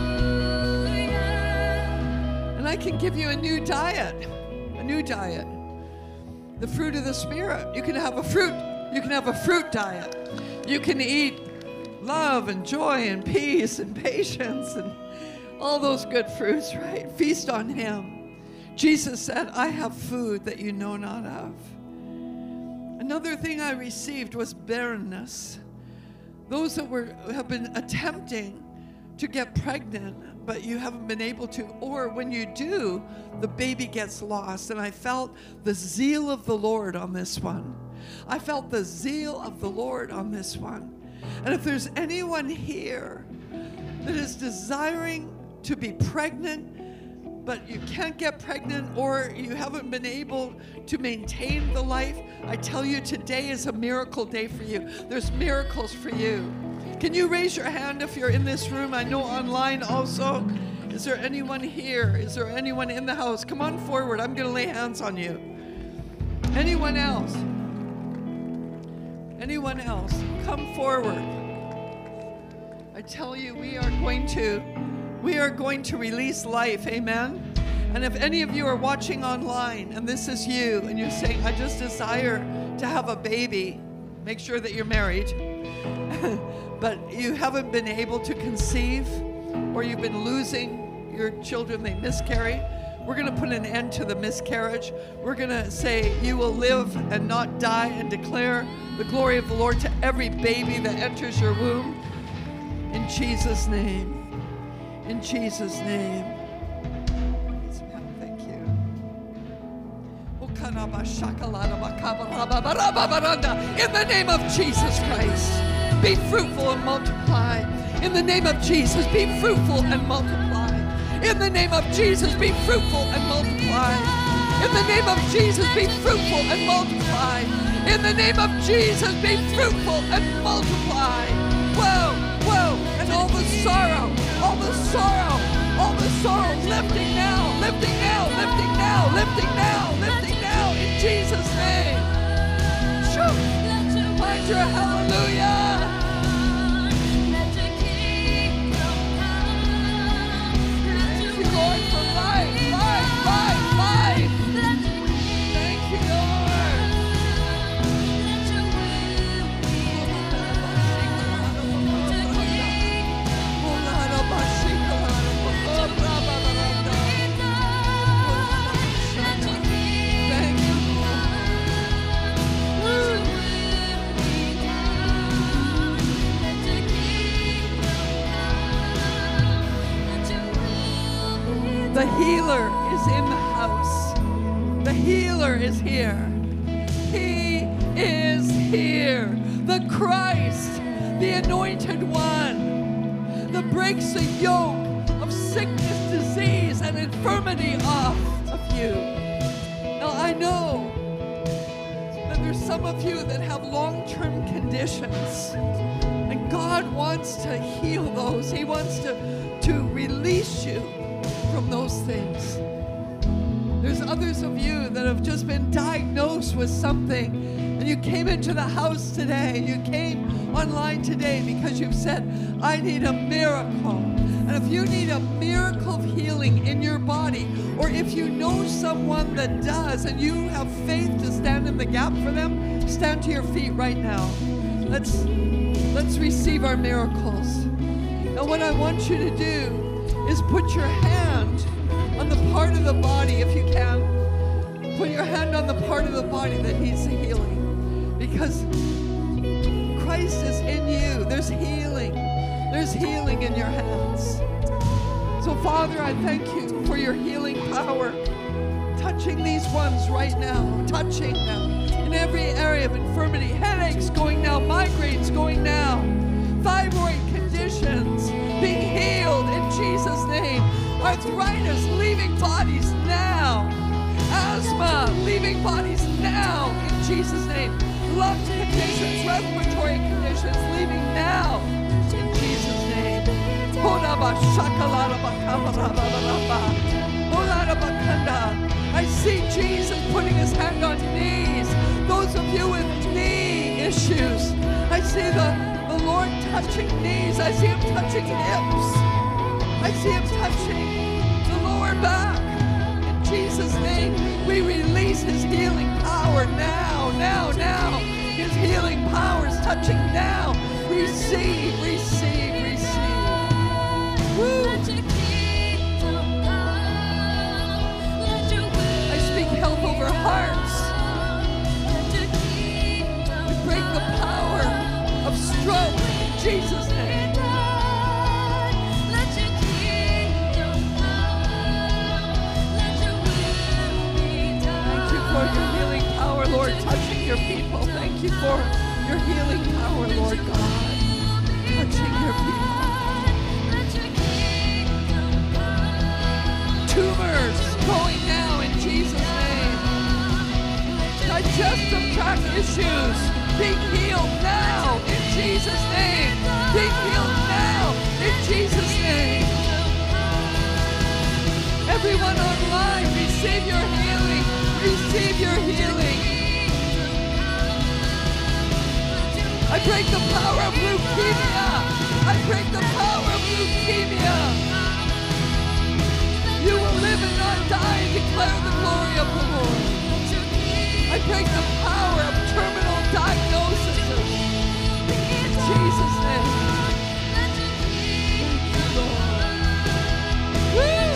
[SPEAKER 2] And I can give you a new diet, a new diet. The fruit of the Spirit. You can have a fruit. You can have a fruit diet. You can eat love and joy and peace and patience and all those good fruits, right? Feast on him. Jesus said, I have food that you know not of. Another thing I received was barrenness. Those that were have been attempting to get pregnant, but you haven't been able to, or when you do, the baby gets lost. And I felt the zeal of the Lord on this one. I felt the zeal of the Lord on this one. And if there's anyone here that is desiring to be pregnant, but you can't get pregnant, or you haven't been able to maintain the life, I tell you, today is a miracle day for you. There's miracles for you. Can you raise your hand if you're in this room? I know online also. Is there anyone here? Is there anyone in the house? Come on forward. I'm going to lay hands on you. Anyone else? Anyone else? Come forward. I tell you, we are going to, we are going to release life. Amen. And if any of you are watching online and this is you and you're saying, I just desire to have a baby, make sure that you're married. But you haven't been able to conceive, or you've been losing your children, they miscarry, we're going to put an end to the miscarriage. We're going to say you will live and not die, and declare the glory of the Lord to every baby that enters your womb. In Jesus' name. In Jesus' name. Thank you. In the name of Jesus Christ. Be fruitful and multiply. In the name of Jesus, be fruitful and multiply. In the name of Jesus, be fruitful and multiply. In the name of Jesus, be fruitful and multiply. In the name of Jesus, be fruitful and multiply. Whoa, whoa, and all the sorrow, all the sorrow, all the sorrow, lifting now, lifting now, lifting now, lifting now, lifting now, in Jesus' name. Shoo. Find your hallelujah. healer is in the house. The healer is here. He is here. The Christ, the anointed one, that breaks the yoke of sickness, disease, and infirmity off of you. Now I know that there's some of you that have long-term conditions, and God wants to heal those. He wants to, to release you from those things. There's others of you that have just been diagnosed with something, and you came into the house today, you came online today because you've said, I need a miracle. And if you need a miracle of healing in your body, or if you know someone that does and you have faith to stand in the gap for them, stand to your feet right now. Let's, let's receive our miracles. And what I want you to do is put your hand on the part of the body, if you can. Put your hand on the part of the body that needs the healing. Because Christ is in you. There's healing. There's healing in your hands. So, Father, I thank you for your healing power. Touching these ones right now. Touching them in every area of infirmity. Headaches going now. Migraines going now. Thyroid conditions being healed in Jesus' name. Arthritis leaving bodies now. Asthma leaving bodies now in Jesus' name. Lung conditions, respiratory conditions leaving now in Jesus' name. I see Jesus putting his hand on knees. Those of you with knee issues, I see the, the Lord touching knees. I see him touching hips. I see him touching the lower back. In Jesus' name, we release his healing power now, now, now. His healing power is touching now. Receive, receive, receive. Woo. I speak health over hearts. We break the power of stroke in Jesus' name. For your healing power, Lord, touching your people. Thank you for your healing power, Lord God, touching your people. Tumors going now in Jesus' name. Digestive tract issues being healed now in Jesus' name. Being healed now in Jesus' name. Everyone online, receive your healing. Receive your healing. I break the power of leukemia. I break the power of leukemia. You will live and not die and declare the glory of the Lord. I break the power of terminal diagnosis. In Jesus' name. Thank you, Lord. Woo!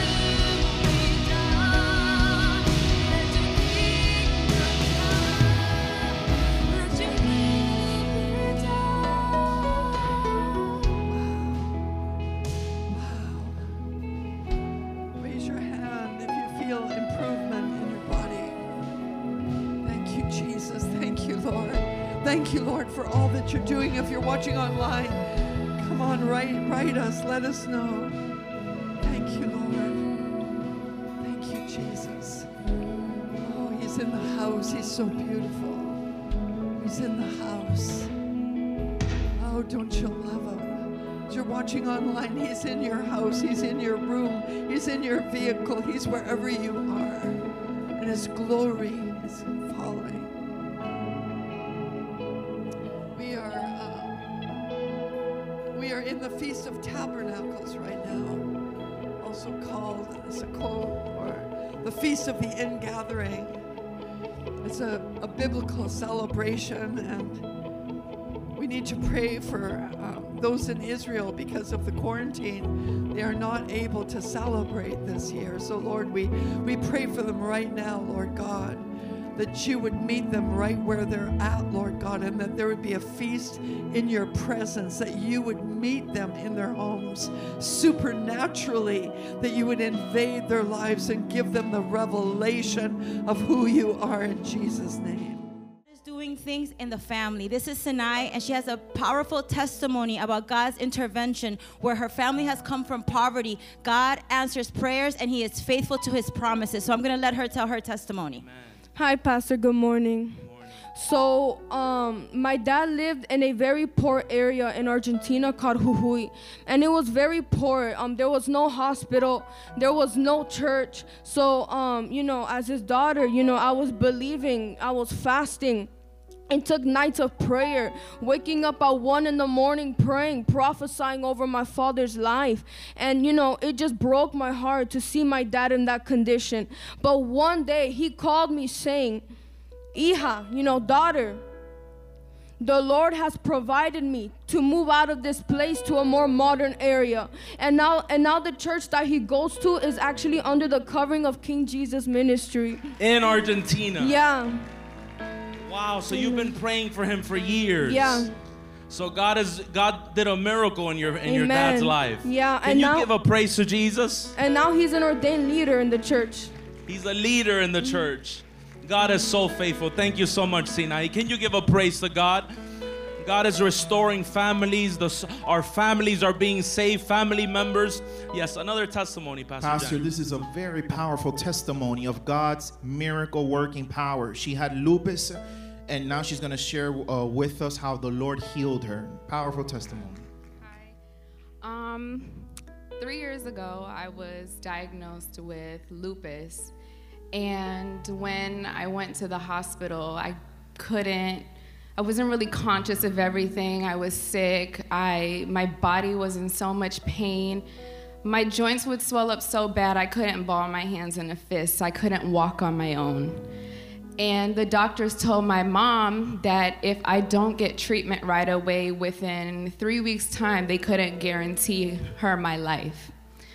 [SPEAKER 2] Thank you, Lord, for all that you're doing. If you're watching online, come on, write, write us. Let us know. Thank you, Lord. Thank you, Jesus. Oh, he's in the house. He's so beautiful. He's in the house. Oh, don't you love him? As you're watching online, he's in your house. He's in your room. He's in your vehicle. He's wherever you are. And his glory is following. In the Feast of Tabernacles right now, also called Sukkot, or the Feast of the Ingathering. It's a, a biblical celebration, and we need to pray for um, those in Israel because of the quarantine. They are not able to celebrate this year. So Lord, we, we pray for them right now, Lord God, that you would meet them right where they're at, Lord God, and that there would be a feast in your presence, that you would meet them in their homes supernaturally, that you would invade their lives and give them the revelation of who you are, in Jesus' name.
[SPEAKER 4] Doing things in the family. This is Sinai, and she has a powerful testimony about God's intervention where her family has come from poverty. God answers prayers, and he is faithful to his promises. So I'm going to let her tell her testimony.
[SPEAKER 5] Amen.
[SPEAKER 6] Hi, Pastor. Good morning.
[SPEAKER 5] Good morning.
[SPEAKER 6] So, um, my dad lived in a very poor area in Argentina called Jujuy, and it was very poor. Um, there was no hospital, there was no church. So, um, you know, as his daughter, you know, I was believing, I was fasting. It took nights of prayer, waking up at one in the morning, praying, prophesying over my father's life. And, you know, it just broke my heart to see my dad in that condition. But one day he called me saying, Hija, you know, daughter, the Lord has provided me to move out of this place to a more modern area. And now, and now the church that he goes to is actually under the covering of King Jesus Ministry.
[SPEAKER 5] In Argentina?
[SPEAKER 6] Yeah.
[SPEAKER 5] Wow, so you've been praying for him for years.
[SPEAKER 6] Yeah.
[SPEAKER 5] So God is God did a miracle in your in
[SPEAKER 6] Amen.
[SPEAKER 5] your dad's life.
[SPEAKER 6] Yeah.
[SPEAKER 5] Can
[SPEAKER 6] and
[SPEAKER 5] you
[SPEAKER 6] now,
[SPEAKER 5] give a praise to Jesus?
[SPEAKER 6] And now he's an ordained leader in the church.
[SPEAKER 5] He's a leader in the church. God is so faithful. Thank you so much, Sinai. Can you give a praise to God? God is restoring families. The, our families are being saved, family members. Yes, another testimony, Pastor
[SPEAKER 7] Pastor,
[SPEAKER 5] Jan.
[SPEAKER 7] this is a very powerful testimony of God's miracle working power. She had lupus, and now she's going to share uh, with us how the Lord healed her. Powerful testimony.
[SPEAKER 8] Hi. Um, three years ago, I was diagnosed with lupus. And when I went to the hospital, I couldn't, I wasn't really conscious of everything. I was sick. I, my body was in so much pain. My joints would swell up so bad I couldn't ball my hands in a fist. I couldn't walk on my own. And the doctors told my mom that if I don't get treatment right away, within three weeks' time, they couldn't guarantee her my life.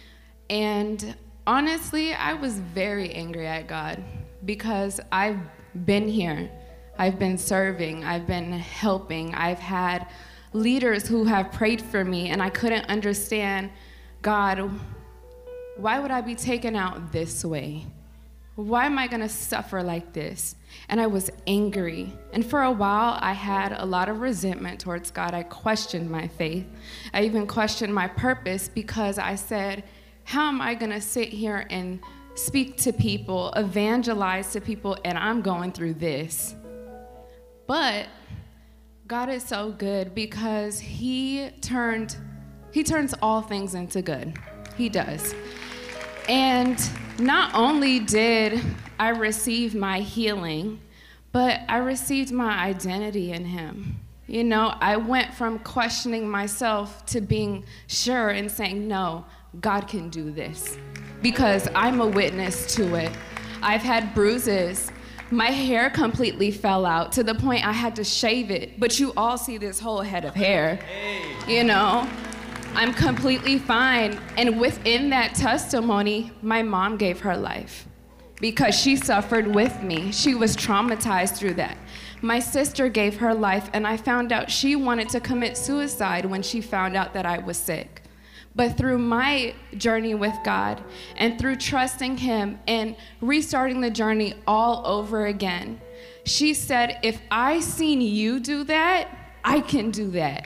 [SPEAKER 8] And honestly, I was very angry at God because I've been here. I've been serving. I've been helping. I've had leaders who have prayed for me, and I couldn't understand, God, why would I be taken out this way? Why am I going to suffer like this? And I was angry. And for a while, I had a lot of resentment towards God. I questioned my faith. I even questioned my purpose because I said, how am I going to sit here and speak to people, evangelize to people, and I'm going through this? But God is so good because he turned, he turns all things into good. He does. And not only did I receive my healing, but I received my identity in him. You know, I went from questioning myself to being sure and saying, no, God can do this, because I'm a witness to it. I've had bruises. My hair completely fell out to the point I had to shave it, but you all see this whole head of hair. Hey. You know, I'm completely fine. And within that testimony, my mom gave her life because she suffered with me. She was traumatized through that. My sister gave her life, and I found out she wanted to commit suicide when she found out that I was sick. But through my journey with God and through trusting him and restarting the journey all over again, she said, if I seen you do that, I can do that.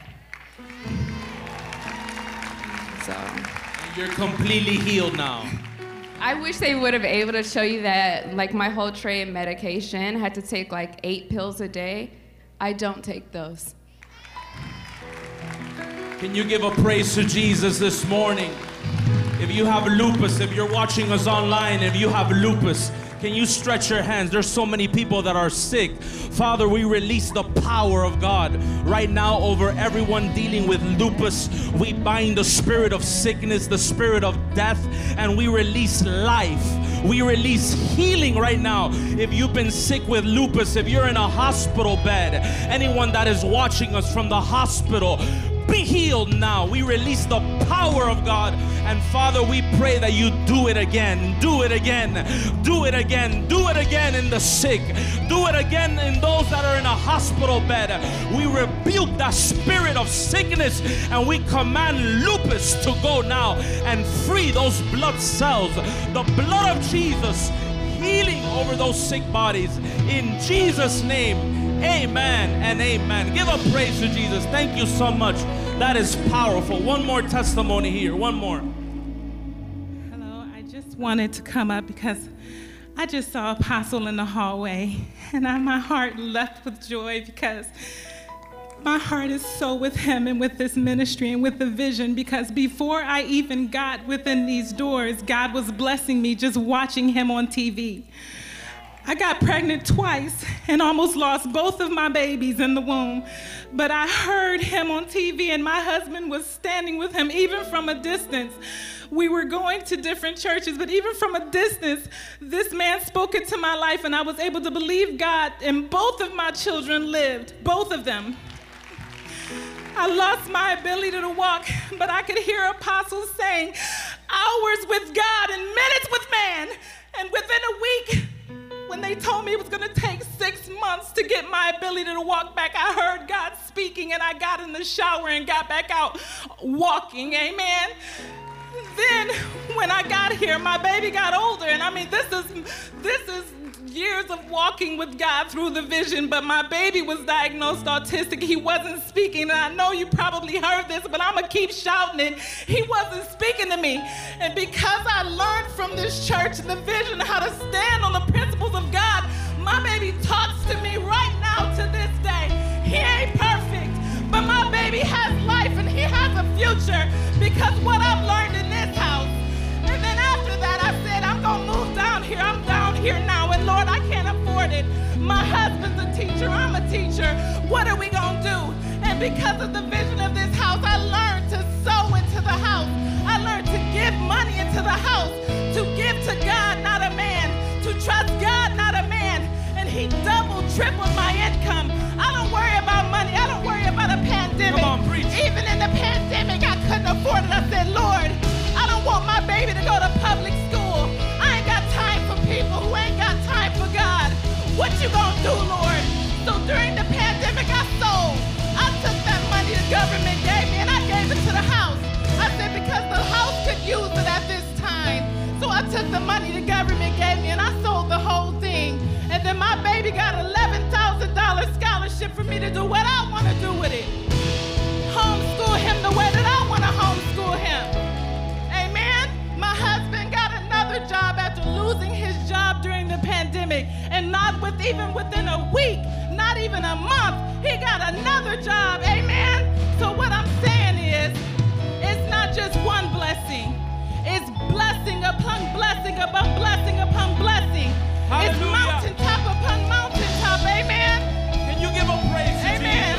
[SPEAKER 8] So
[SPEAKER 5] you're completely healed now.
[SPEAKER 8] I wish they would have been able to show you that, like my whole tray of medication, had to take like eight pills a day. I don't take those.
[SPEAKER 5] Can you give a praise to Jesus this morning? If you have lupus, if you're watching us online, if you have lupus, can you stretch your hands? There's so many people that are sick. Father, we release the power of God right now over everyone dealing with lupus. We bind the spirit of sickness, the spirit of death, and we release life. We release healing right now. If you've been sick with lupus, if you're in a hospital bed, anyone that is watching us from the hospital, be healed now. We release the power of God. And Father, we pray that you do it again, do it again, do it again, do it again in the sick, do it again in those that are in a hospital bed. We rebuke that spirit of sickness and we command lupus to go now and free those blood cells. The blood of Jesus healing over those sick bodies. In Jesus' name, amen and amen. Give a praise to Jesus. Thank you so much. That is powerful. One more testimony here. One more.
[SPEAKER 9] Hello. I just wanted to come up because I just saw Apostle in the hallway, and I, my heart leapt with joy because my heart is so with him and with this ministry and with the vision, because before I even got within these doors, God was blessing me just watching him on T V. I got pregnant twice and almost lost both of my babies in the womb. But I heard him on T V, and my husband was standing with him even from a distance. We were going to different churches, but even from a distance, this man spoke into my life, and I was able to believe God, and both of my children lived, both of them. I lost my ability to walk, but I could hear apostles saying, hours with God and minutes with man. And within a week, when they told me it was going to take six months to get my ability to walk back, I heard God speaking, and I got in the shower and got back out walking, amen? Then, when I got here, my baby got older, and I mean, this is, this is years of walking with God through the vision, but my baby was diagnosed autistic. He wasn't speaking, and I know you probably heard this, but I'm going to keep shouting it. He wasn't speaking to me, and because I learned from this church and the vision how to stand on the principles of God, my baby talks to me right now to this day. He ain't perfect, but my baby has life, and he has a future because what I've learned in this house. And then after that, I said, I'm going to move down here. I'm down here now, and Lord, I can't afford it. My husband's a teacher. I'm a teacher. What are we going to do? And because of the vision of this house, I learned to sow into the house. I learned to give money into the house, to give to God, not a man, to trust God, not a man. And he doubled, tripled my income. I don't worry about money. I don't worry about a pandemic.
[SPEAKER 5] Come on, preach.
[SPEAKER 9] Even in the pandemic, I couldn't afford it. I said, Lord, I don't want my baby to go to public school. I ain't got time for people who ain't got time for God. What you gonna do, Lord? So during the pandemic, I sold. I took that money the government gave me, and I gave it to the house. I said, because the house could use it at this time. So I took the money the government gave me, and I sold the whole thing. And then my baby got an eleven thousand dollars scholarship for me to do what I want to do with it. Homeschool him the way that I want to homeschool him. Amen? My husband got another job after losing his job during the pandemic. And not with even within a week, not even a month, he got another job. Amen? So what I'm saying is, it's not just one blessing. It's blessing upon blessing upon blessing upon blessing.
[SPEAKER 5] Hallelujah.
[SPEAKER 9] It's mountaintop upon mountaintop. Amen?
[SPEAKER 5] Can you give a praise to
[SPEAKER 9] Amen.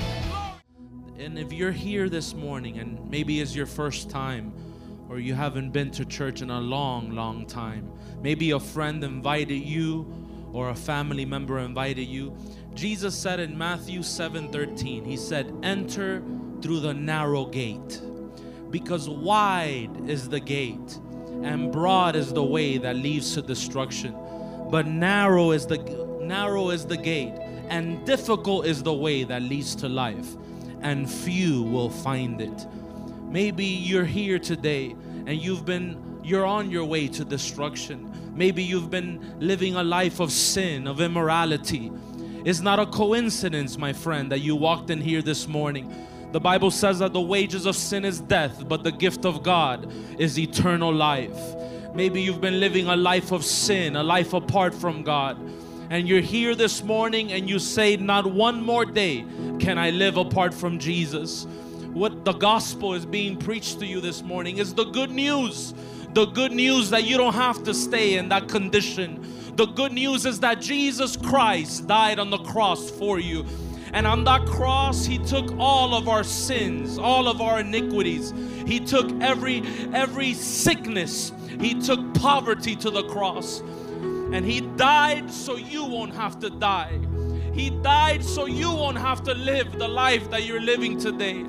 [SPEAKER 5] Jesus? And if you're here this morning and maybe it's your first time, or you haven't been to church in a long, long time, maybe a friend invited you or a family member invited you. Jesus said in Matthew seven thirteen, he said, enter through the narrow gate, because wide is the gate and broad is the way that leads to destruction. But narrow is the narrow is the gate, and difficult is the way that leads to life, and few will find it. Maybe you're here today and you've been you're on your way to destruction. Maybe you've been living a life of sin, of immorality. It's not a coincidence, my friend, that you walked in here this morning. The Bible says that the wages of sin is death, but the gift of God is eternal life. Maybe you've been living a life of sin, a life apart from God. And you're here this morning and you say, not one more day can I live apart from Jesus. What the gospel is being preached to you this morning is the good news. The good news that you don't have to stay in that condition. The good news is that Jesus Christ died on the cross for you. And on that cross, He took all of our sins, all of our iniquities. He took every, every sickness. He took poverty to the cross. And He died so you won't have to die. He died so you won't have to live the life that you're living today.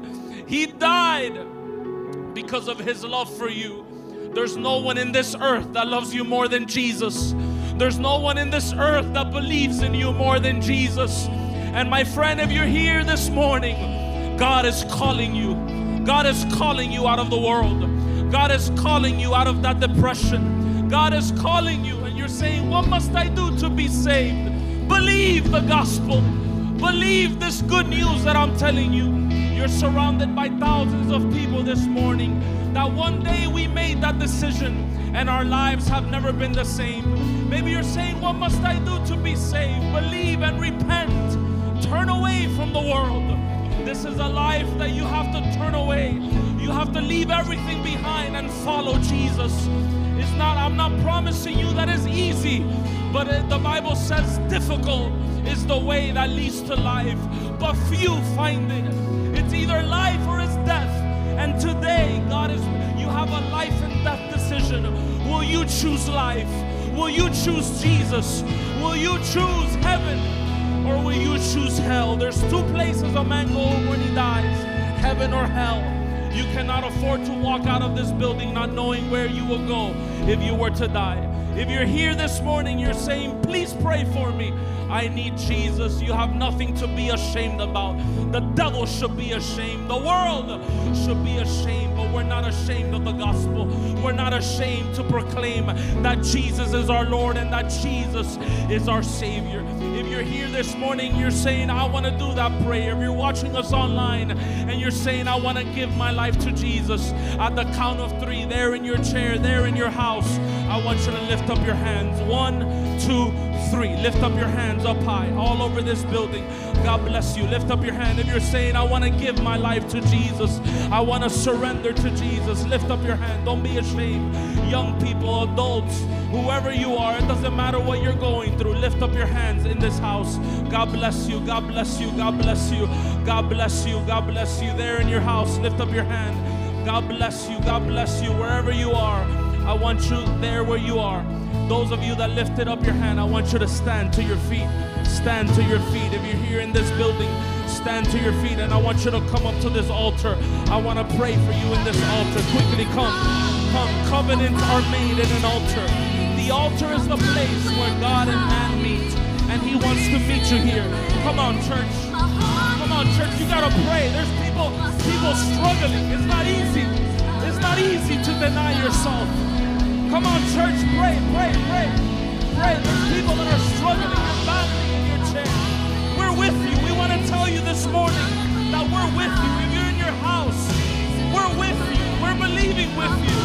[SPEAKER 5] He died because of His love for you. There's no one in this earth that loves you more than Jesus. There's no one in this earth that believes in you more than Jesus. And my friend, if you're here this morning, God is calling you. God is calling you out of the world. God is calling you out of that depression. God is calling you, and you're saying, what must I do to be saved? Believe the gospel. Believe this good news that I'm telling you. You're surrounded by thousands of people this morning that one day we made that decision and our lives have never been the same. Maybe you're saying, what must I do to be saved? Believe and repent. Turn away from the world. This is a life that you have to turn away. You have to leave everything behind and follow Jesus. It's not, I'm not promising you that it's easy, but it, the Bible says difficult is the way that leads to life, but few find it. It's either life or it's death. And today, God is, you have a life and death decision. Will you choose life? Will you choose Jesus? Will you choose heaven? Or will you choose hell? There's two places a man goes when he dies, heaven or hell. You cannot afford to walk out of this building not knowing where you will go if you were to die. If you're here this morning, you're saying, please pray for me. I need Jesus. You have nothing to be ashamed about. The devil should be ashamed. The world should be ashamed, but we're not ashamed of the gospel. We're not ashamed to proclaim that Jesus is our Lord and that Jesus is our Savior. If you're here this morning, you're saying, I want to do that prayer. If you're watching us online and you're saying, I want to give my life to Jesus, at the count of three, there in your chair, there in your house, I want you to lift up your hands. One, two, three. Lift up your hands up high, all over this building. God bless you. Lift up your hand. If you're saying, I want to give my life to Jesus, I want to surrender to Jesus, lift up your hand. Don't be ashamed. Young people, adults, whoever you are, it doesn't matter what you're going through. Lift up your hands in this house. God bless you. God bless you. God bless you. God bless you. God bless you. There in your house, lift up your hand. God bless you. God bless you. Wherever you are, I want you there where you are. Those of you that lifted up your hand, I want you to stand to your feet. Stand to your feet. If you're here in this building, stand to your feet, and I want you to come up to this altar. I want to pray for you in this altar. Quickly come. Come. Covenants are made in an altar. The altar is the place where God and man meet, and He wants to meet you here. Come on, church. Come on, church. You got to pray. There's people, people struggling. It's not easy. It's not easy to deny yourself. Come on, church, pray, pray, pray, pray. There's people that are struggling and battling in your chair. We're with you. We want to tell you this morning that we're with you. If you're in your house, we're with you. We're believing with you.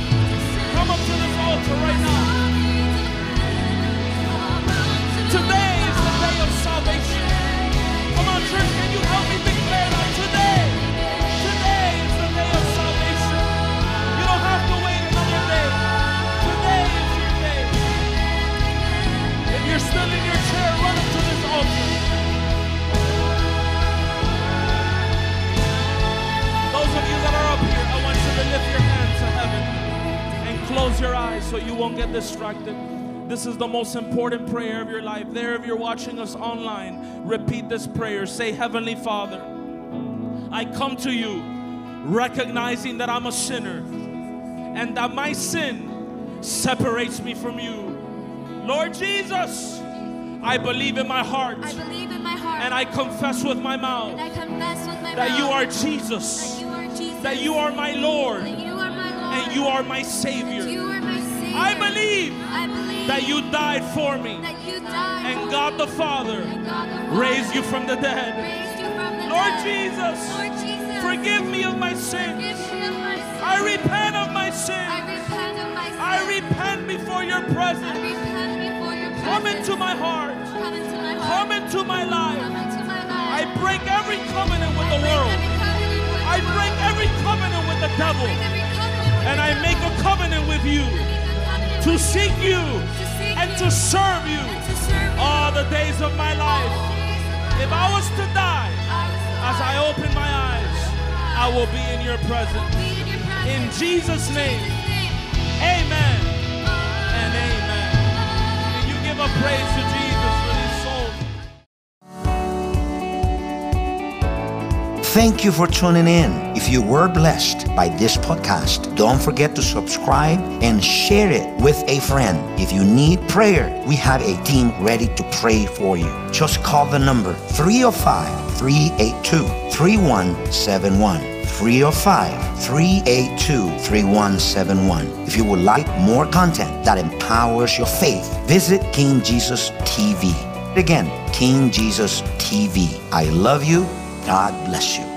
[SPEAKER 5] Come up to this altar right now. Today is the day of salvation. Come on, church, can you help me declare that today? Today is the day of salvation. You don't have to wait another day. If you're still in your chair, run up to this altar. Those of you that are up here, I want you to lift your hands to heaven and close your eyes so you won't get distracted. This is the most important prayer of your life. There, if you're watching us online, repeat this prayer. Say, Heavenly Father, I come to you recognizing that I'm a sinner and that my sin separates me from you. Lord Jesus, I believe in my heart,
[SPEAKER 3] I believe in my heart,
[SPEAKER 5] and I confess with my mouth,
[SPEAKER 3] and I confess with my
[SPEAKER 5] that
[SPEAKER 3] mouth
[SPEAKER 5] you are Jesus,
[SPEAKER 3] that you are Jesus,
[SPEAKER 5] that you are my Lord,
[SPEAKER 3] that you are my Lord,
[SPEAKER 5] and you are my Savior.
[SPEAKER 3] that you are my Savior.
[SPEAKER 5] I believe,
[SPEAKER 3] I believe
[SPEAKER 5] that you died for me,
[SPEAKER 3] that you died
[SPEAKER 5] and
[SPEAKER 3] for
[SPEAKER 5] God the Father
[SPEAKER 3] and God the Father
[SPEAKER 5] raised you from the dead.
[SPEAKER 3] raised you from the
[SPEAKER 5] Lord
[SPEAKER 3] dead.
[SPEAKER 5] Jesus,
[SPEAKER 3] Lord Jesus,
[SPEAKER 5] forgive me of my sins.
[SPEAKER 3] forgive me of my sins.
[SPEAKER 5] I repent of my sins.
[SPEAKER 3] I repent of my sins.
[SPEAKER 5] I repent before your
[SPEAKER 3] I
[SPEAKER 5] presence.
[SPEAKER 3] repent before your presence.
[SPEAKER 5] Come into my heart.
[SPEAKER 3] Come into my heart.
[SPEAKER 5] Come into my life.
[SPEAKER 3] Come into my life.
[SPEAKER 5] I break every covenant with the world. I break every covenant with the devil. And I make a covenant with you to seek you and to serve you all the days of my life. If I was to die, as I open my eyes, I will be in your presence. In Jesus' name, amen and amen. Can you give a praise to Jesus for his soul?
[SPEAKER 1] Thank you for tuning in. If you were blessed by this podcast, don't forget to subscribe and share it with a friend. If you need prayer, we have a team ready to pray for you. Just call the number three oh five, three eight two, three one seven one. three oh five, three eight two, three one seven one. If you would like more content that empowers your faith, visit King Jesus T V. Again, King Jesus T V. I love you. God bless you.